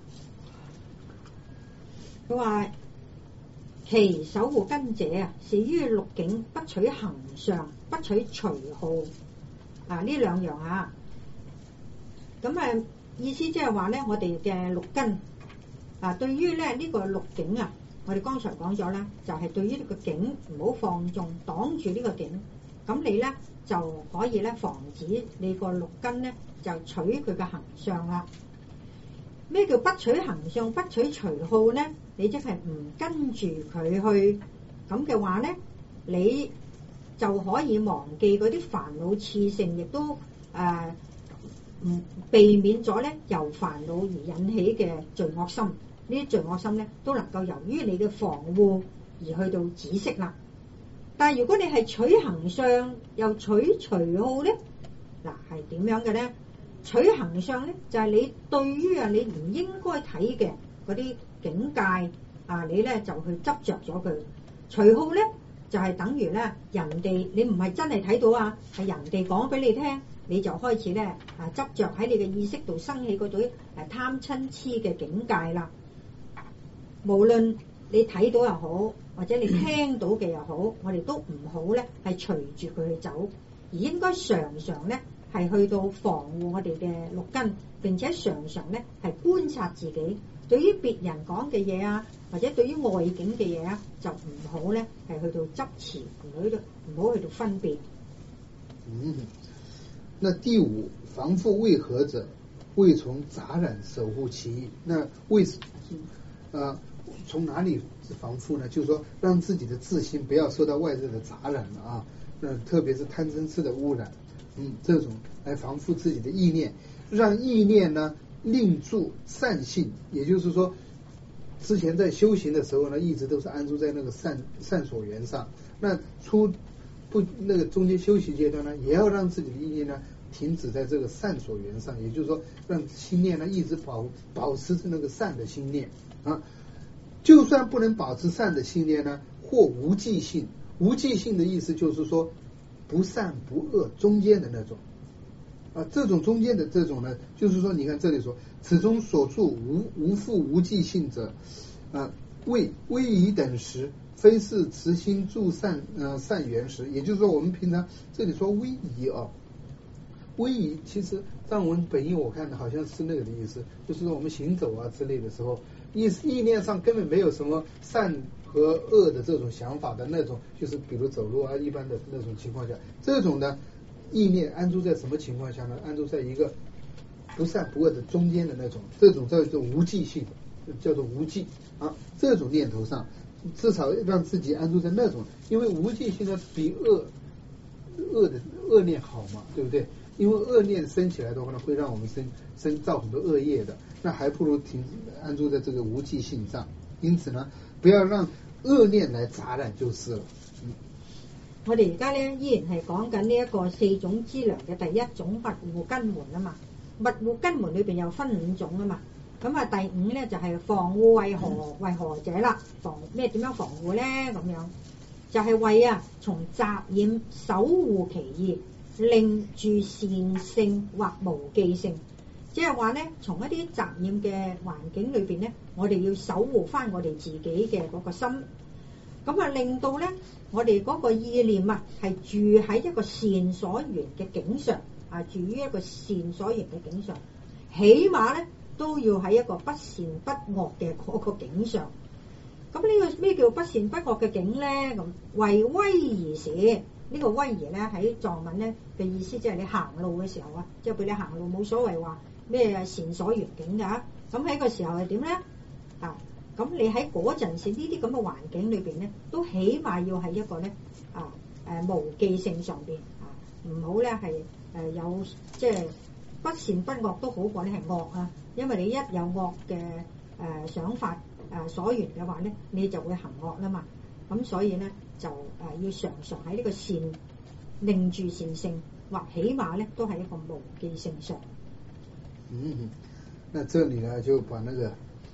佢話其守護根者啊，是於六境不取行相，不取隨好啊，呢兩樣啊。咁啊意思即係話咧，我哋嘅六根啊，對於咧呢、這個六境啊，我哋剛才講咗啦，就係、是、對於呢個境唔好放縱，擋住呢個境，咁你咧就可以咧防止你個六根咧就取佢嘅行相啦。咩叫不取行相，不取隨好咧？你即係唔跟住佢去，咁嘅話咧，你就可以忘記嗰啲煩惱熾盛，亦都誒唔避免咗咧由煩惱而引起嘅罪惡心。呢啲罪惡心咧都能夠由於你嘅防護而去到止息啦。但係如果你係取行相又取隨好咧，嗱係點樣嘅咧？取行相咧就係、是、你對於啊你唔應該睇嘅嗰啲境界啊，你咧就去執着咗佢。隨好咧就係、是、等於咧人哋你唔係真係睇到啊，係人哋講俾你聽，你就開始咧啊執着喺你嘅意識度生起嗰種誒貪嗔痴嘅境界啦。無論你睇到又好，或者你聽到嘅又好，我哋都唔好咧係隨住佢去走，而應該常常咧係去到防護我哋嘅六根，並且常常咧係觀察自己。對於別人講嘅嘢啊，或者對於外境嘅嘢啊，就唔好咧係去到執持，唔好去到唔好去到分別。 嗯，那第五，防復為何者，為從雜染守護其意。那為呃從哪裡防復呢？就是說讓自己的自心不要受到外在的雜染了啊，那特別是貪嗔痴的污染，嗯，這種來防復自己的意念，讓意念呢令住善性，也就是說之前在修行的時候呢，一直都是安住在那個善善所緣上，那出不那個中間修行階段呢，也要讓自己的意念呢停止在這個善所緣上，也就是說讓心念呢一直保保持着那個善的心念啊。就算不能保持善的信念呢，或無記性，無記性的意思就是說不善不惡中間的那種啊，這種中間的這種呢，就是說你看這裡說此中所著無無復無記性者啊，謂威儀等時非是慈心助善呃善緣時，也就是說我們平常這裡說威儀啊，威儀其實藏文本意我看的好像是那個的意思，就是說我們行走啊之類的時候，意意念上根本沒有什麼善和惡的這種想法的那種，就是比如走路啊一般的那種情況下，這種的意念安住在什麼情況下呢？安住在一個不善不惡的中間的那種，這種叫做無記性，叫做無記啊，這種念頭上至少讓自己安住在那種，因為無記性呢比惡惡的惡念好嘛，對不對？因為惡念生起來的話呢，會讓我們生生造很多惡業的，那還不如停安住在這個無記性上。因此呢，不要讓惡念來雜染就是了。嗯， 我哋而家咧依然係講緊呢一個四種資糧嘅第一種密護根門啊嘛，密護根門裏邊又分五種啊嘛。咁啊第五咧就係、是、防護為何、嗯、為何者啦，防咩點樣防護咧？咁樣就係、是、為啊從雜染守護其意，令住善性或無記性。即係話咧，從一啲雜染嘅環境裏邊咧，我哋要守護翻我哋自己嘅嗰個心，咁啊令到咧我哋嗰個意念啊係住喺一個善所緣嘅境上啊，住於一個善所緣嘅境上，起碼咧都要喺一個不善不惡嘅嗰個境上。咁呢個咩叫不善不惡嘅境咧？咁為威儀時。呢個威儀咧喺藏文咧嘅意思，即係你行路嘅時候啊，即係俾你行路冇所謂話咩善所緣境㗎。咁喺個時候係點咧？啊，咁你喺嗰陣時呢啲咁嘅環境裏邊咧，都起碼要係一個咧啊誒無記性上邊啊，唔好咧係誒有即係不善不惡都好過咧係惡啊，因為你一有惡嘅誒想法誒所緣嘅話咧，你就會行惡啦嘛。咁所以咧就誒要常常喺呢個善令住善性，或起碼咧都係一個無記性上。 嗯，那這裡呢就把那個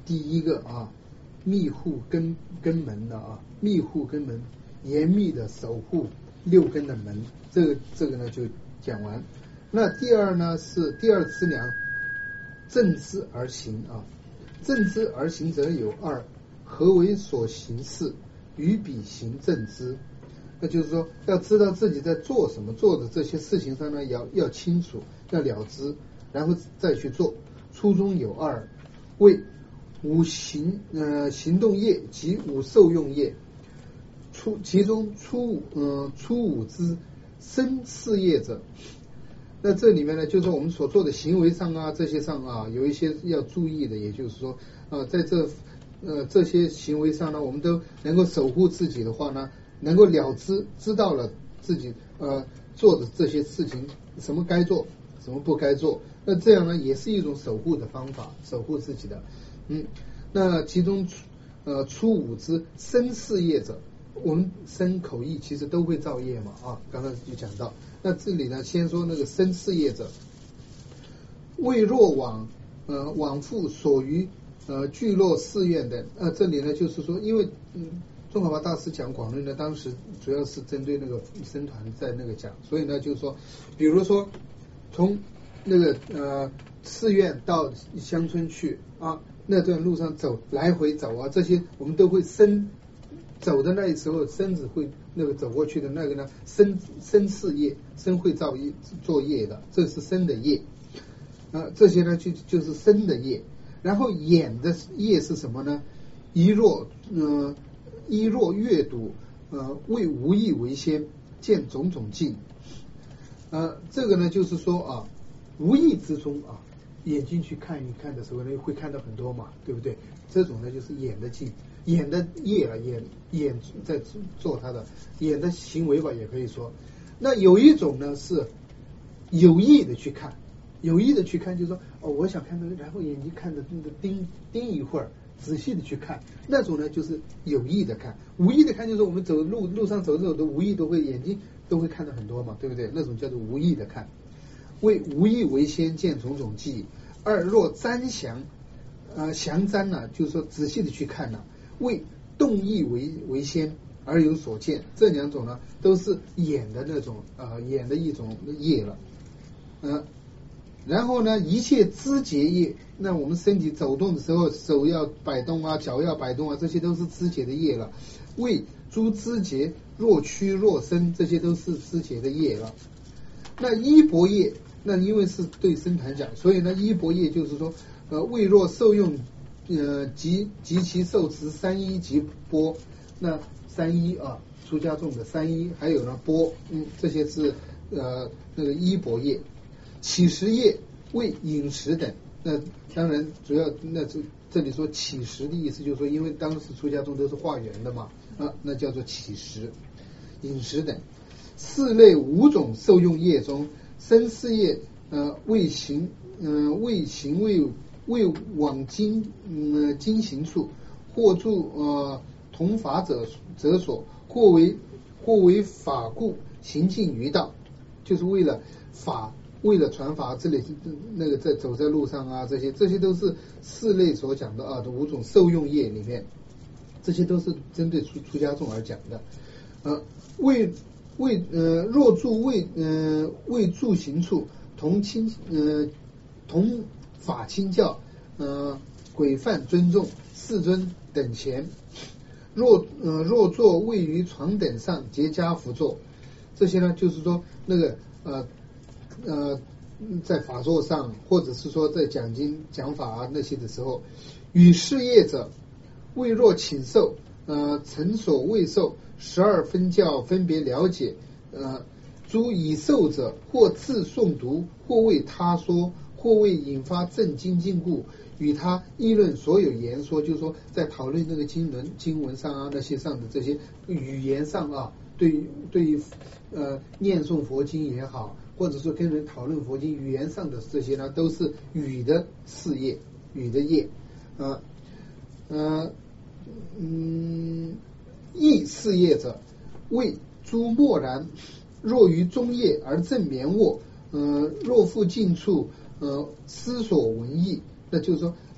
第一个啊，密护根根门的啊，密护根门，严密的守护六根的门，这个这个呢就讲完。那第二呢是第二资粮，正之而行啊，正之而行者有二，何为所行事？于彼行正之。那就是说，要知道自己在做什么，做的这些事情上呢，要要清楚，要了知，然后再去做。初中有二，为五行呃行动业及五受用业。初其中初呃初五之生事业者。那这里面呢，就是我们所做的行为上啊，这些上啊，有一些要注意的，也就是说，呃，在这呃这些行为上呢，我们都能够守护自己的话呢，能够了知知道了自己呃做的这些事情，什么该做，什么不该做，那这样呢，也是一种守护的方法，守护自己的。嗯，那其中呃初五之身事业者。我们身口意其实都会造业嘛啊，刚刚就讲到。那这里呢，先说那个身事业者，为若往呃往复所于呃聚落寺院等。呃，这里呢就是说，因为嗯宗喀巴大师讲广论呢，当时主要是针对那个僧团在那个讲，所以呢就是说，比如说从那个呃寺院到乡村去啊，那段路上走来回走啊，这些我们都会身。走的那时候，身子会那个走过去的那个呢，身身事业，身会造业作业的，这是身的业啊、呃，这些呢就就是身的业。然后眼的业是什么呢？一若呃一若阅读呃为无意为先，见种种境。呃，这个呢就是说啊，无意之中啊，眼睛去看一看的时候呢，会看到很多嘛，对不对？这种呢就是眼的境。眼的业啊，眼眼在做他的眼的行为吧，也可以说。那有一种呢是有意的去看，有意的去看，就是说哦，我想看的，然后眼睛看着盯盯一会儿，仔细的去看，那种呢就是有意的看。无意的看就是我们走路路上走走都无意都会眼睛都会看到很多嘛，对不对？那种叫做无意的看。为无意为先，见种种迹。二若瞻详，呃，详瞻呢，就是说仔细的去看呢、啊。为动意为为先而有所见，这两种呢都是眼的那种呃眼的一种业了，呃，然后呢一切肢节业，那我们身体走动的时候，手要摆动啊，脚要摆动啊，这些都是肢节的业了。为诸肢节若屈若伸，这些都是肢节的业了。那衣钵业，那因为是对僧团讲，所以呢衣钵业就是说呃为若受用。呃，及及其受持三衣及钵，那三衣啊，出家众的三衣，还有呢钵，嗯，这些是呃那个衣钵业。乞食业为饮食等，那当然主要那这这里说乞食的意思，就是说因为当时出家众都是化缘的嘛，啊，那叫做乞食、饮食等。四类五种受用业中，身事业呃为行嗯、呃、为行为。为往经嗯经行处，或助呃同法者者所，或为或为法故行进于道，就是为了法，为了传法。这里那个在走在路上啊，这些这些都是四类所讲的啊的五种受用业里面，这些都是针对出出家众而讲的。呃，为为呃若助为呃为助行处同亲呃同。法亲教，呃，规范尊重，世尊等前。若呃若坐位于床等上，结跏趺坐，这些呢，就是说那个呃呃，在法座上，或者是说在讲经讲法啊那些的时候，与事业者，未若请受，呃，曾所未受，十二分教分别了解，呃，诸已受者，或自诵读，或为他说。或为引发正经禁故，与他议论所有言说，就是说在讨论那个经文经文上啊那些上的这些语言上啊，对于对于呃念诵佛经也好，或者说跟人讨论佛经语言上的这些呢，都是语的事业，语的业，呃呃嗯，意事业者为诸默然，若于中夜而正眠卧，呃若复近处。呃，思索文艺，那就是说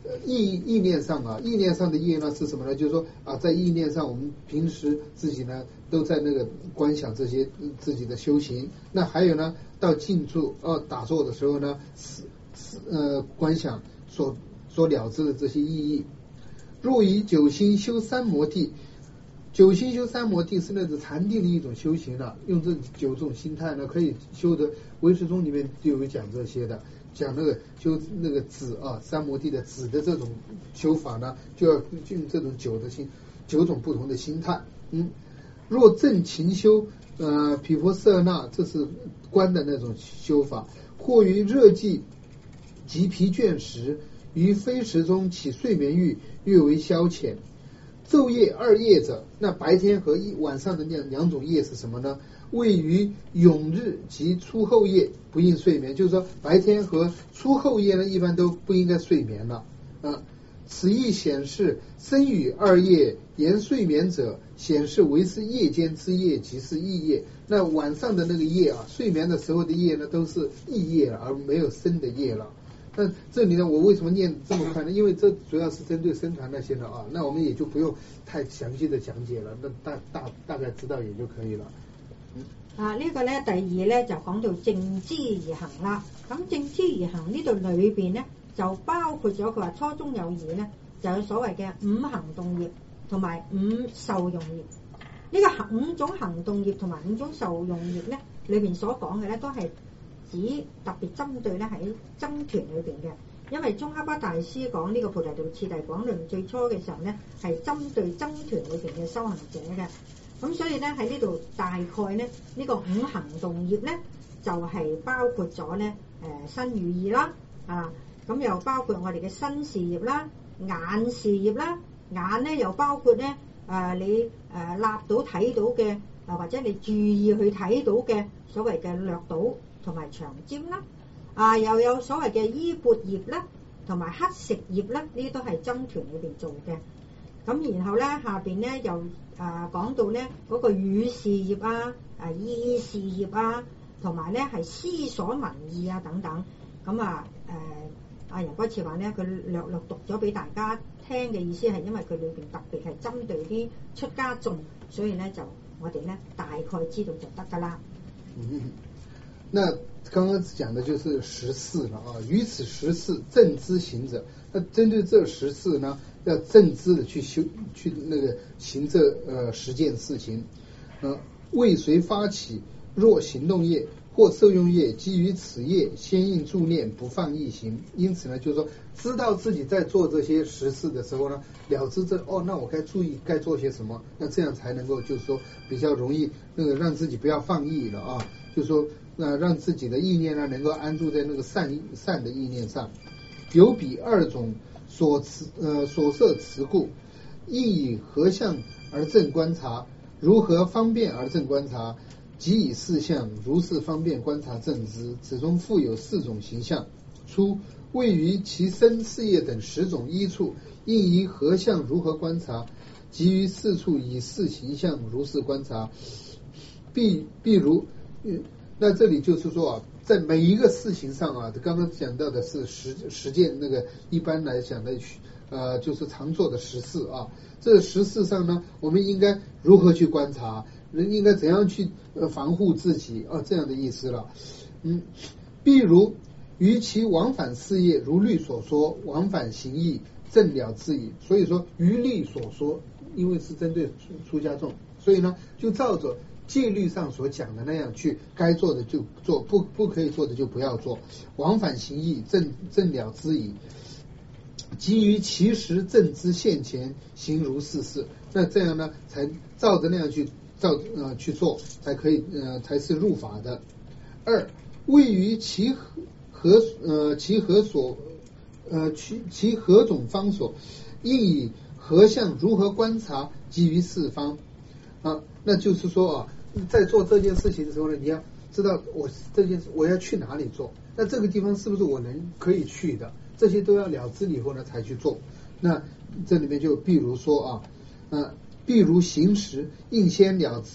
意意念上啊，意念上的业呢是什么呢？就是说啊，在意念上，我们平时自己呢都在那个观想这些自己的修行。那还有呢，到静处呃打坐的时候呢，呃观想所所了知的这些意义。若以九心修三摩地，九心修三摩地是那个禅定的一种修行了、啊。用这九种心态呢，可以修的。唯识宗里面就有讲这些的。讲那个修那个止啊，三摩地的止的这种修法呢，就要用这种九的心九种不同的心态。嗯，若正勤修呃毗婆舍那，这是观的那种修法。或于热季及疲倦时，于非时中起睡眠欲，略为消遣。昼夜二夜者，那白天和一晚上的两两种夜是什么呢？位于永日及初后夜不应睡眠，就是说白天和初后夜呢，一般都不应该睡眠了啊。此意显示生与二夜言睡眠者，显示为是夜间之夜，即是异夜。那晚上的那个夜啊，睡眠的时候的夜呢，都是异夜了，而没有生的夜了。那这里呢，我为什么念这么快呢？因为这主要是针对僧团那些的啊，那我们也就不用太详细的讲解了，那大大大概知道也就可以了。 啊，呢、這個咧第二咧就講到正知而行啦。咁正知而行呢度裏邊咧就包括咗佢話初中有二咧，就有所謂嘅五行動業同埋五受用業。呢、這個五種行動業同埋五種受用業咧，裏邊所講嘅咧都係指特別針對咧喺僧團裏邊嘅。因為宗喀巴大師講呢個菩提道次第廣論最初嘅時候咧，係針對僧團裏邊嘅修行者嘅。咁所以咧喺呢度大概咧呢、呢個五行動業咧就係、是、包括咗咧誒身語意啦啊，咁又包括我哋嘅身事業啦、眼事業啦，眼咧又包括咧誒、呃、你誒、呃、立到睇到嘅啊，或者你注意去睇到嘅所謂嘅略睹同埋長瞻啦啊，又有所謂嘅衣缽業啦同埋乞食業啦，呢啲都係僧團裏邊做嘅。咁然後咧下邊咧又啊講到咧嗰、那個語事業啊、啊意事業啊，同埋咧係思所文意啊等等。咁啊誒阿仁嗰次話咧，佢略略讀咗俾大家聽嘅意思係因為佢裏邊特別係針對啲出家眾，所以咧就我哋咧大概知道就得㗎啦。 嗯，那剛剛講的就是十四了啊，於此十四正知行者，那針對這十四呢，要正知的去修去那個行這呃十件事情，呃為誰發起？若行動業或受用業，基於此業，先應助念，不放逸行。因此呢，就是說知道自己在做這些實事的時候呢，了知這哦，那我該注意該做些什麼，那這樣才能夠就是說比較容易那個讓自己不要放逸了啊，就是說那讓自己的意念呢能夠安住在那個善善的意念上。有彼二種所持呃所攝持故，應以何相而正觀察？如何方便而正觀察？即以四相如是方便觀察正知。此中復有四種形象。初，位於其身事業等十種依處，應以何相如何觀察？即於四處以四形象如是觀察。譬譬如，那這裡就是說啊，在每一個事情上啊，剛剛講到的是十十件那個一般來講的呃就是常做的十事啊，這十事上呢，我們應該如何去觀察？人應該怎樣去呃防護自己啊？這樣的意思了。嗯，譬如於其往返事業，如律所說，往返行義，正了知矣。所以說於律所說，因為是針對出家眾，所以呢就照着戒律上所講的那樣去，該做的就做，不不可以做的就不要做。往返行義，正正了知矣。基於其實正知現前，行如是事。那這樣呢，才照着那樣去照呃去做，才可以呃才是入法的。二，位於其何呃其何所呃其其何種方所，應以何相如何觀察？基於四方啊，那就是說啊，在做這件事情的時候呢，你要知道我這件事我要去哪裡做，那這個地方是不是我能可以去的？這些都要了知以後呢才去做。那這裡面就譬如說啊，呃，譬如行時應先了知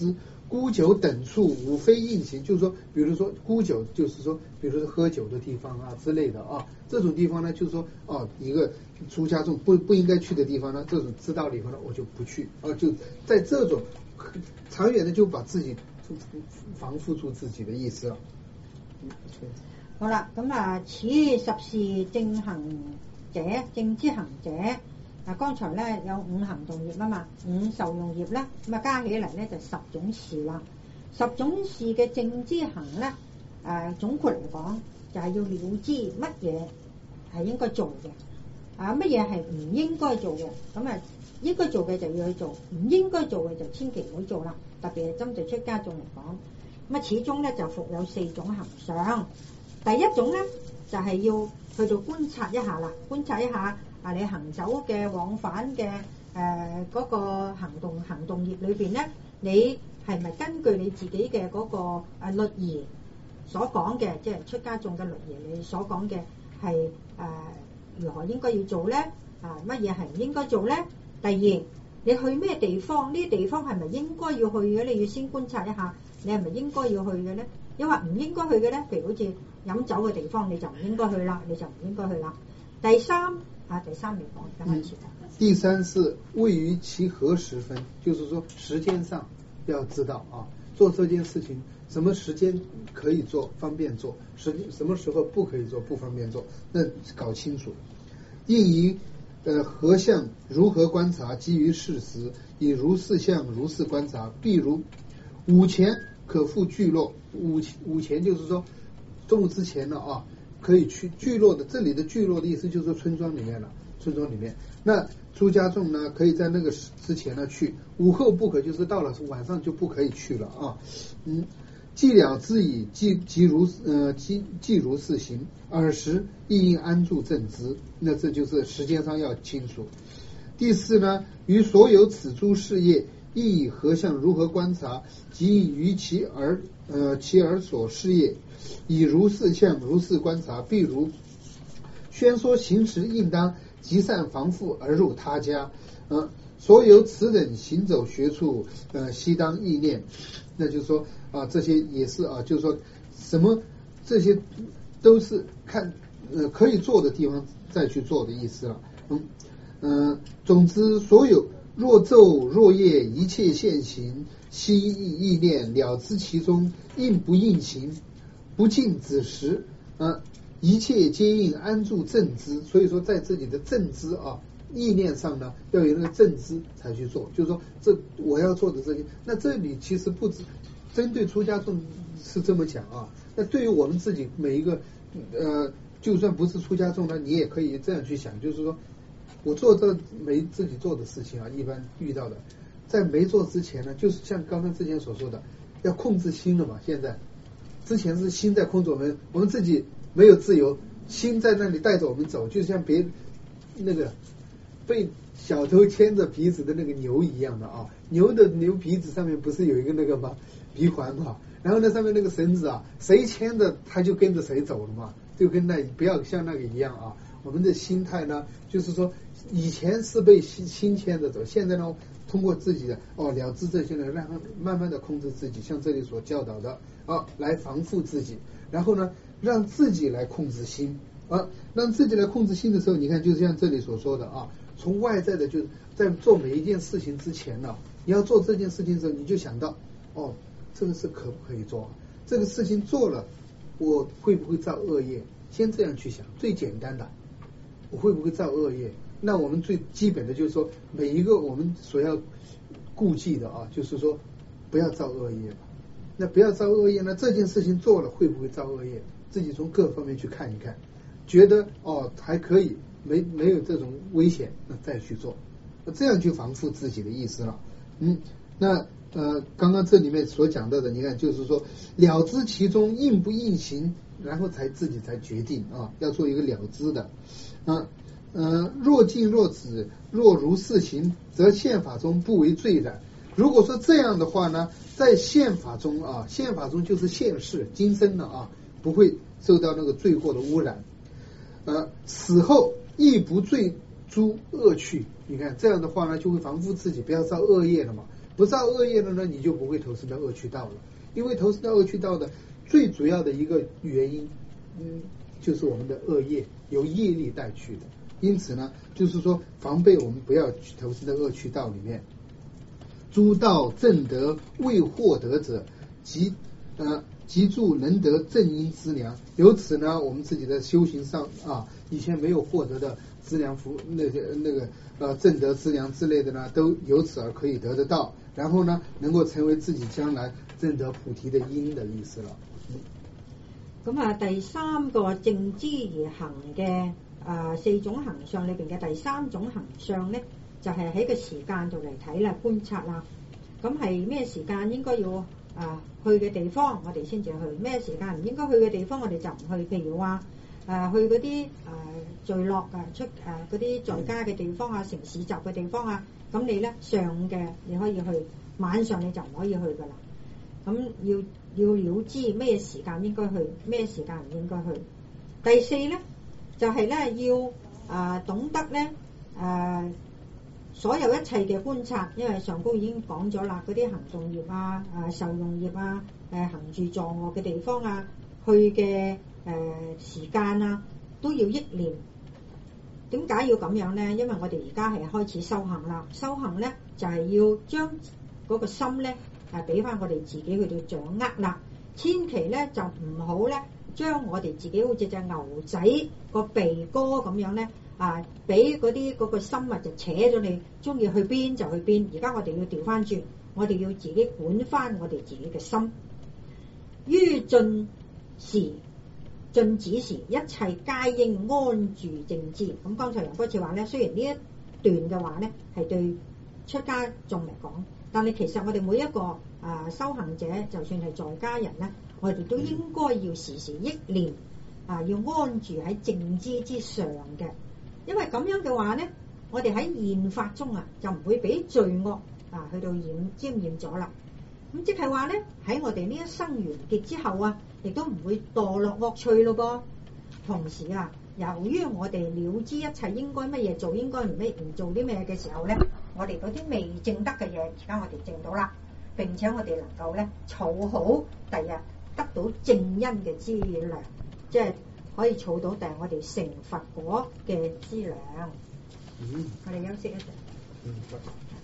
沽酒等处无非应行，就是说，比如说沽酒，就是说，比如说喝酒的地方啊之类的啊，这种地方呢，就是说，哦，一个出家众不不应该去的地方呢，这种知道的地方呢，我就不去啊，就在这种长远的就把自己防护住自己的意思了。 好啦，咁啊，此十事正行者，正之行者。嗱，剛才咧有五行動業啊嘛，五受用業咧，咁啊加起嚟咧就十種事啦。十種事嘅正之行咧，誒、呃、總括嚟講就係要了知乜嘢係應該做嘅，啊乜嘢係唔應該做嘅，咁啊應該做嘅就要去做，唔應該做嘅就千祈唔好做啦。特別係針對出家眾嚟講，咁啊始終咧就復有四種行相。第一種咧就係、是、要去到觀察一下啦，觀察一下。啊！你行走嘅往返嘅誒嗰個行動行動業裏邊咧，你係咪根據你自己嘅嗰個誒律儀所講嘅，即係出家眾嘅律儀，你所講嘅係誒如何應該要做咧？啊，乜嘢係唔應該做咧？第二，你去咩地方？呢啲地方係咪應該要去嘅？你要先觀察一下，你係咪應該要去嘅咧？因為唔應該去嘅咧，譬如好似飲酒嘅地方，你就唔應該去啦，你就唔應該去啦。第三。啊，第三沒講，剛開始的。 第三是位於其何時分，就是說時間上要知道啊，做這件事情什麼時間可以做，方便做，什什麼時候不可以做，不方便做，那搞清楚。應於呃何相如何觀察，基於事實，以如是相如是觀察。譬如午前可赴聚落，午午前就是說中午之前了啊。可以去聚落的，这里的聚落的意思就是村庄里面了，村庄里面。那出家众呢，可以在那个之前呢去，午后不可，就是到了晚上就不可以去了啊。嗯，既了之矣，即即如呃即即如是行，尔时亦应安住正知。那这就是时间上要清楚。第四呢，于所有此诸事业，亦以何相如何观察，即于其而呃其而所事业。以如是相如是觀察，譬如宣說行持應當極善防護而入他家，呃，所有此等行走學處，呃，悉當意念。那就是說啊、呃，這些也是啊，就是說什麼這些都是看呃可以做的地方再去做的意思了。嗯嗯、呃，總之所有若晝若夜一切現行，悉意念了知其中應不應行。不盡子時，啊，一切皆應安住正知。所以說，在自己的正知啊意念上呢，要有那個正知才去做。就是說，這我要做的這些，那這裡其實不止針對出家眾是這麼講啊。那對於我們自己每一個，呃，就算不是出家眾呢，你也可以這樣去想，就是說我做這沒自己做的事情啊，一般遇到的，在沒做之前呢，就是像剛剛之前所說的，要控制心了嘛，現在。之前是心在控制我們，我們自己沒有自由，心在那裡帶着我們走，就像別那個被小偷牽着鼻子的那個牛一樣的啊，牛的牛鼻子上面不是有一個那個嗎鼻環嘛，然後那上面那個繩子啊，誰牽着他就跟着誰走了嘛，就跟那不要像那個一樣啊。我們的心態呢，就是說以前是被心心牽着走，現在呢通過自己的哦了知這些呢，讓他慢慢的控制自己，像這裡所教導的啊，來防護自己，然後呢讓自己來控制心啊，讓自己來控制心的時候，你看就像這裡所說的啊，從外在的就在做每一件事情之前呢，你要做這件事情的時候，你就想到哦，這個事可不可以做？這個事情做了，我會不會造惡業？先這樣去想，最簡單的，我會不會造惡業？那我們最基本的就是說，每一個我們所要顧忌的啊，就是說不要造惡業吧。那不要造惡業呢？這件事情做了會不會造惡業？自己從各方面去看一看，覺得哦還可以，沒沒有這種危險，那再去做，這樣去防護自己的意思了。嗯，那呃剛剛這裡面所講到的，你看就是說了知其中應不應行，然後才自己才決定啊，要做一個了知的啊。呃，若盡若止，若如是行，則現法中不為罪染。如果說這樣的話呢，在現法中啊，現法中就是現世今生的啊，不會受到那個罪過的污染。呃，死後亦不罪諸惡趣。你看這樣的話呢，就會防護自己不要造惡業了嘛， 不造恶业了呢，你就不会投生到恶趣道了。因为投生到恶趣道的最主要的一个原因，嗯，就是我们的恶业由业力带去的。因此呢，就是说防备我们不要去投生到恶趣道里面。诸道正德未获得者，即呃即助能得正因资粮。由此呢，我们自己的修行上啊，以前没有获得的资粮福那些那个呃正德资粮之类的呢，都由此而可以得得到。然后呢，能夠成為自己將來證得菩提的因的意思啦。 咁啊，第三個正知而行嘅啊四種行相裏邊嘅第三種行相咧，就係、是、喺個時間度嚟睇啦，觀察啦。咁係咩時間應該要啊去嘅地方，我哋先至去；咩時間唔應該去嘅地方，我哋就唔去。譬如話誒去嗰啲誒聚落啊，出誒嗰啲在家嘅地方啊，城市集嘅地方啊。咁你咧上嘅你可以去，晚上你就唔可以去噶啦。咁要要了知咩時間應該去，咩時間唔應該去。第四咧就係、是、咧要啊、呃、懂得咧誒、呃、所有一切嘅觀察，因為上高已經講咗啦，嗰啲行動業啊、誒、呃、受用業啊、誒、呃、行住坐臥嘅地方啊、去嘅誒、呃、時間啊，都要憶念。點解要咁樣呢？因為我哋而家係開始修行啦，修行呢就係、是、要將嗰個心呢係俾翻我哋自己去到掌握啦。千祈呢就唔好呢將我哋自己好似隻牛仔個鼻哥咁樣呢啊，俾嗰啲嗰個心啊就扯咗你，中意去邊就去邊。而家我哋要調翻轉，我哋要自己管翻我哋自己嘅心。於盡時盡止時，一切皆應安住正知。咁剛才楊哥次話咧，雖然呢一段嘅話咧係對出家眾嚟講，但係其實我哋每一個啊、呃、修行者，就算係在家人咧，我哋都應該要時時憶念啊，要安住喺正知之上嘅。因為咁樣嘅話咧，我哋喺現法中啊，就唔會俾罪惡啊去到染沾染咗啦。咁即係話咧，喺我哋呢一生完結之後啊，亦都唔會墮落惡趣咯噃。同時啊，由於我哋了知一切應該乜嘢做，應該唔咩唔做啲咩嘅時候咧，我哋嗰啲未證得嘅嘢，而家我哋證到啦。並且我哋能夠咧儲好第日得到正因嘅資糧，即係可以儲到第日我哋成佛果嘅資糧。嗯，我哋休息一陣。嗯。